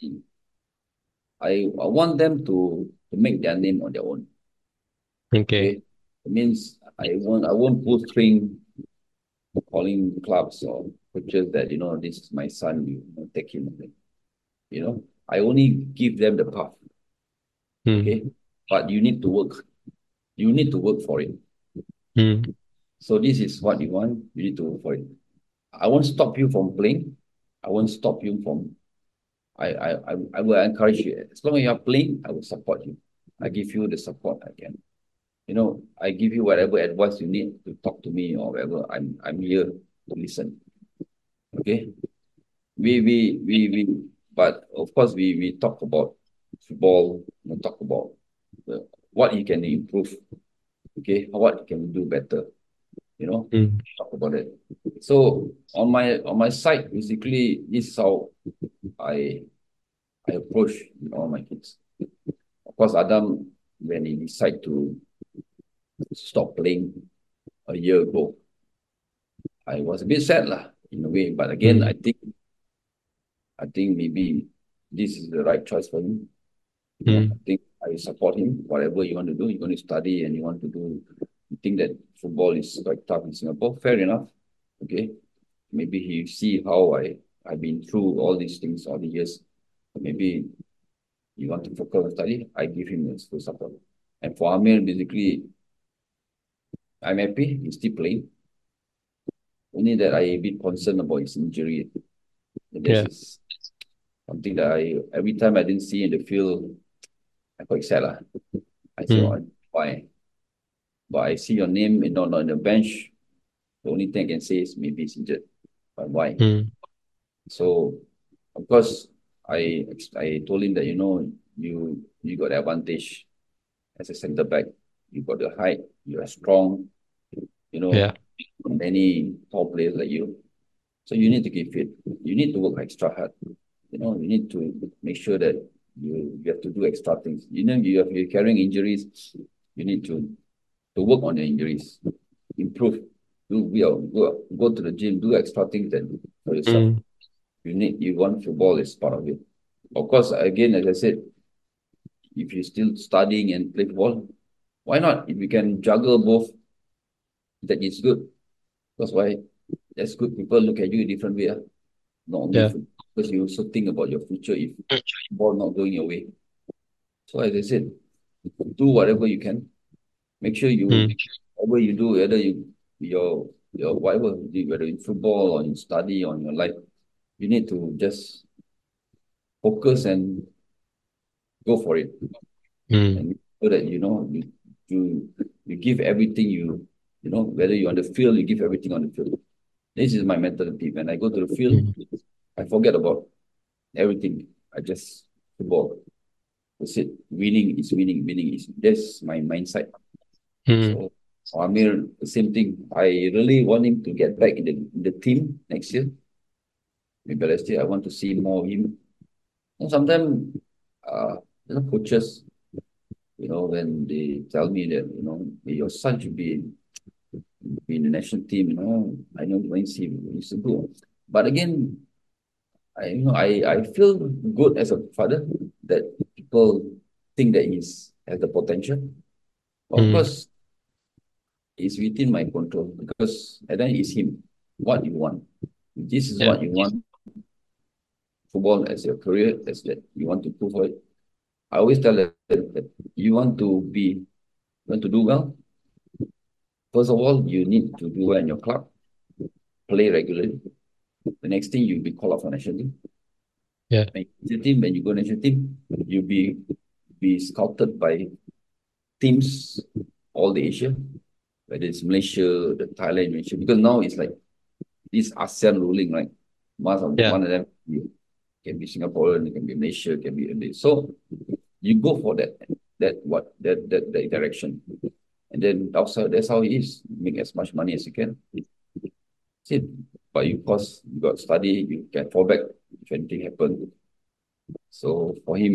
I want them to make their name on their own. Okay. Okay, it means I won't pull string calling clubs or coaches that this is my son, take him. I only give them the path. Mm. Okay, but you need to work. You need to work for it. Mm. So this is what you want. You need to work for it. I won't stop you from playing. I won't stop you from. I will encourage you. As long as you are playing, I will support you. I give you the support I can. I give you whatever advice you need to talk to me or whatever. I'm here to listen. Okay. We but of course we talk about football, talk about what you can improve. Okay, what you can do better, Mm. talk about it. So on my side, basically this is how I I approach all my kids. Of course, Adam, when he decided to stop playing a year ago, I was a bit sad lah, in a way. But again, I think maybe this is the right choice for him. I think I support him. Whatever you want to do, you want to study and you want to do, you think that football is quite tough in Singapore, fair enough. Okay. Maybe he see how I've been through all these things all the years. Maybe you want to focus on study, I give him the full support. And for Amir, basically, I'm happy he's still playing. Only that I a bit concerned about his injury. And this is something that every time I didn't see in the field, I quite sad lah. I say, oh, why? But I see your name, not on the bench. The only thing I can say is maybe it's injured. But why? So, of course, I told him that, you got the advantage as a centre back. You got the height, you are strong, many top players like you. So you need to keep fit. You need to work extra hard. You need to make sure that you have to do extra things. You're carrying injuries. You need to work on your injuries, improve. Go to the gym, do extra things that for yourself. You want football is part of it. Of course, again, as I said, if you're still studying and play football, why not? If you can juggle both, that is good. Because why? That's good. People look at you a different way. Not only because you also think about your future if football not going your way. So as I said, do whatever you can. Make sure whatever you do, whether your whatever, whether in football or in study or in your life, you need to just focus and go for it. And so that you give everything whether you're on the field, you give everything on the field. This is my mentality. When I go to the field, I forget about everything. I just football. That's it. Winning is winning. Winning is that's my mindset. So Amir, the same thing. I really want him to get back in the team next year. Maybe last year I want to see more of him. And sometimes coaches, when they tell me that, your son should be in the national team, I know when he used to go. But again, I feel good as a father that people think that he has the potential. Of course, it's within my control because at the end it's him. What you want. If this is what you want. Football as your career, as that you want to prove for it. I always tell them that you want to do well. First of all, you need to do well in your club, play regularly. The next thing, you'll be called up for national team. When you go national team, you'll be scouted by teams all the Asia, whether it's Malaysia, the Thailand, Malaysia, because now it's like this ASEAN ruling, right? One of them can be Singaporean, it can be Malaysia, it can be India. So you go for that direction. And then that's how it is. Make as much money as you can. That's it. But you got to study, you can fall back if anything happens. So for him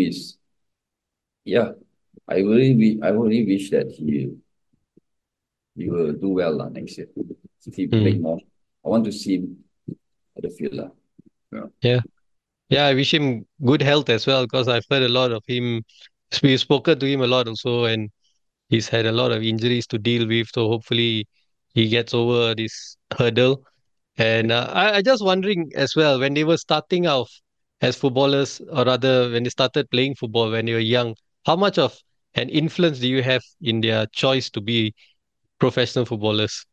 I really wish that he will do well next year. If he play more. I want to see him at the field. Yeah, I wish him good health as well because I've heard a lot of him. We've spoken to him a lot also, and he's had a lot of injuries to deal with. So hopefully he gets over this hurdle. And I just wondering as well, when they were starting out as footballers, or rather when they started playing football when they were young, how much of an influence do you have in their choice to be professional footballers?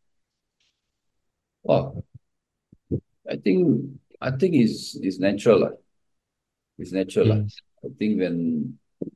Well, I think it's natural. It's natural. I think when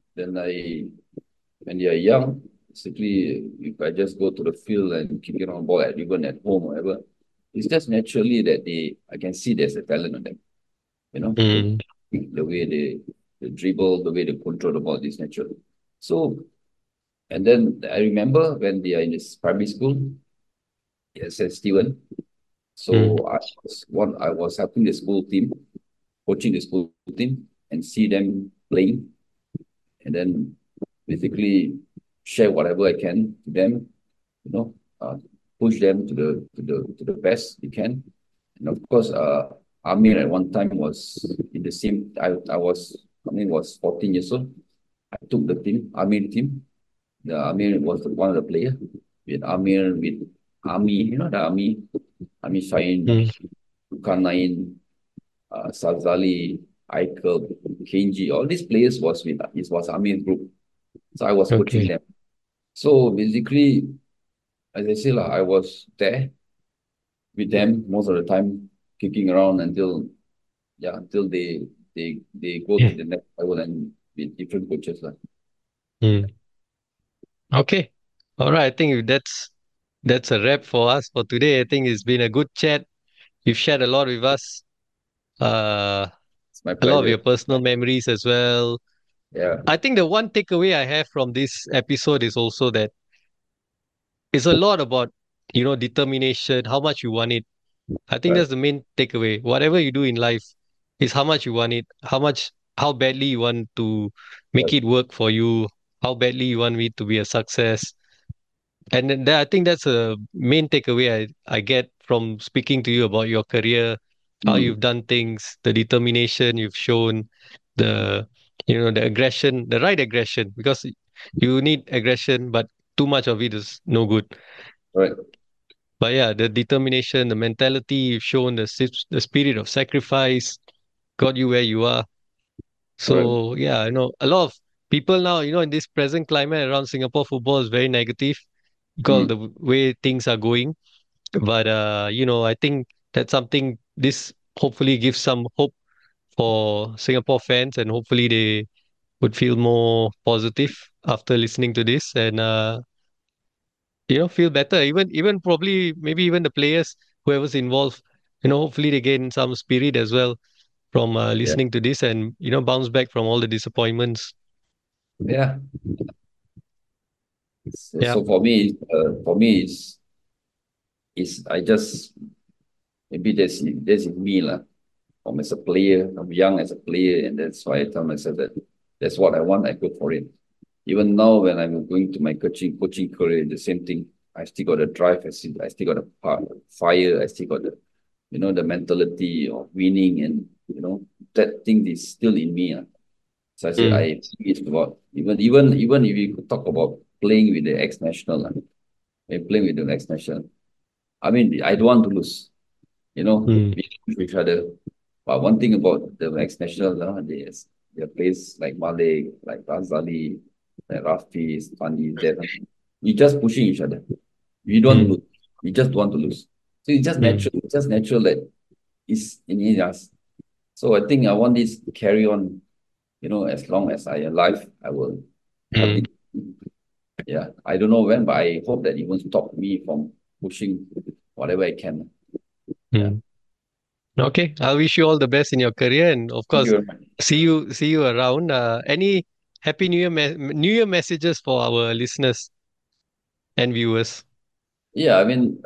you're young, basically, if I just go to the field and kick it on ball, even at home or whatever, it's just naturally that I can see there's a talent on them. The way they dribble, the way they control the ball is natural. So, and then I remember when they are in this primary school, St. Stephen. So I was helping the school team, coaching the school team, and see them playing, and then basically share whatever I can to them, push them to the best they can. And of course, Amir at one time was in the same. I mean, was 14 years old. I took the team, Amir team. The Amir was one of the player with Amir with Ami, the Ami Shain, Mm. Kanain, Sazali, Eichel, Kenji. All these players was Amir group. So I was coaching Okay. them. So basically, as I say, I was there with them most of the time, kicking around until they go to Mm. the next level and with different coaches. Mm. Okay. All right. I think that's a wrap for us for today. I think it's been a good chat. You've shared a lot with us. Uh, It's my a lot of pleasure. your personal memories as well. Yeah, I think the one takeaway I have from this episode is also that it's a lot about, determination, how much you want it. I think right, that's the main takeaway. Whatever you do in life is how much you want it, how badly you want to make right. it work for you, how badly you want it to be a success. And then I think that's a main takeaway I get from speaking to you about your career, how Mm, you've done things, the determination you've shown, the the aggression, the right aggression, because you need aggression, but too much of it is no good. right, But yeah, the determination, the mentality you've shown, the spirit of sacrifice got you where you are. right. So yeah, a lot of people now, in this present climate around Singapore football is very negative because of Mm, the way things are going. But I think that's something this hopefully gives some hope for Singapore fans, and hopefully they would feel more positive after listening to this, and feel better. Even probably maybe even the players, whoever's involved, hopefully they gain some spirit as well from yeah, listening to this, and bounce back from all the disappointments. yeah. So, Yeah. so for me, is I just maybe that's in me lah. I'm as a player, I'm young as a player, and that's why I tell myself that that's what I want. I go for it. Even now, when I'm going to my coaching career, the same thing. I still got the drive. I still got the fire. I still got the mentality of winning, and that thing is still in me. So I say Mm, it's about even if you could talk about playing with the ex national, playing with the ex national. I mean, I don't want to lose. mm, We push each other. But one thing about the ex national, their players like Malik, like Razali, like Rafi, Spani, that we just pushing each other. We don't mm, lose. We just don't want to lose. So it's just mm, natural. It's just natural that it's in us. So I think I want this to carry on. As long as I alive, I will help mm, it. Yeah, I don't know when, but I hope that it won't stop me from pushing whatever I can. Yeah. mm. Okay, I wish you all the best in your career, and of Thank you course, very much. see you around. Any Happy New Year messages for our listeners and viewers? Yeah, I mean,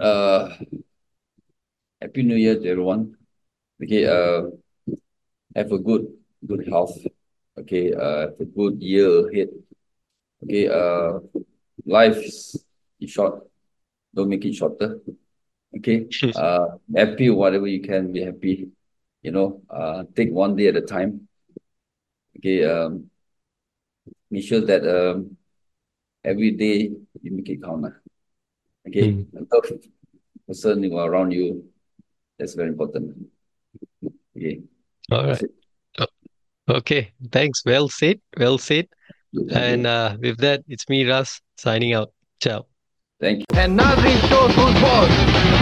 Happy New Year to everyone. Okay, have a good health. Okay, have a good year ahead. Okay, life is short. Don't make it shorter. Okay, happy whatever you can be happy. Take one day at a time. Okay, make sure that every day you make it count. Okay, Mm. love the person who are around you. That's very important. Okay, All that's right. it. O- Okay. Thanks. Well said. Well said. Thank And you. with that, it's me, Ras, signing out. Ciao. Thank you. And Nazri shows who's boss.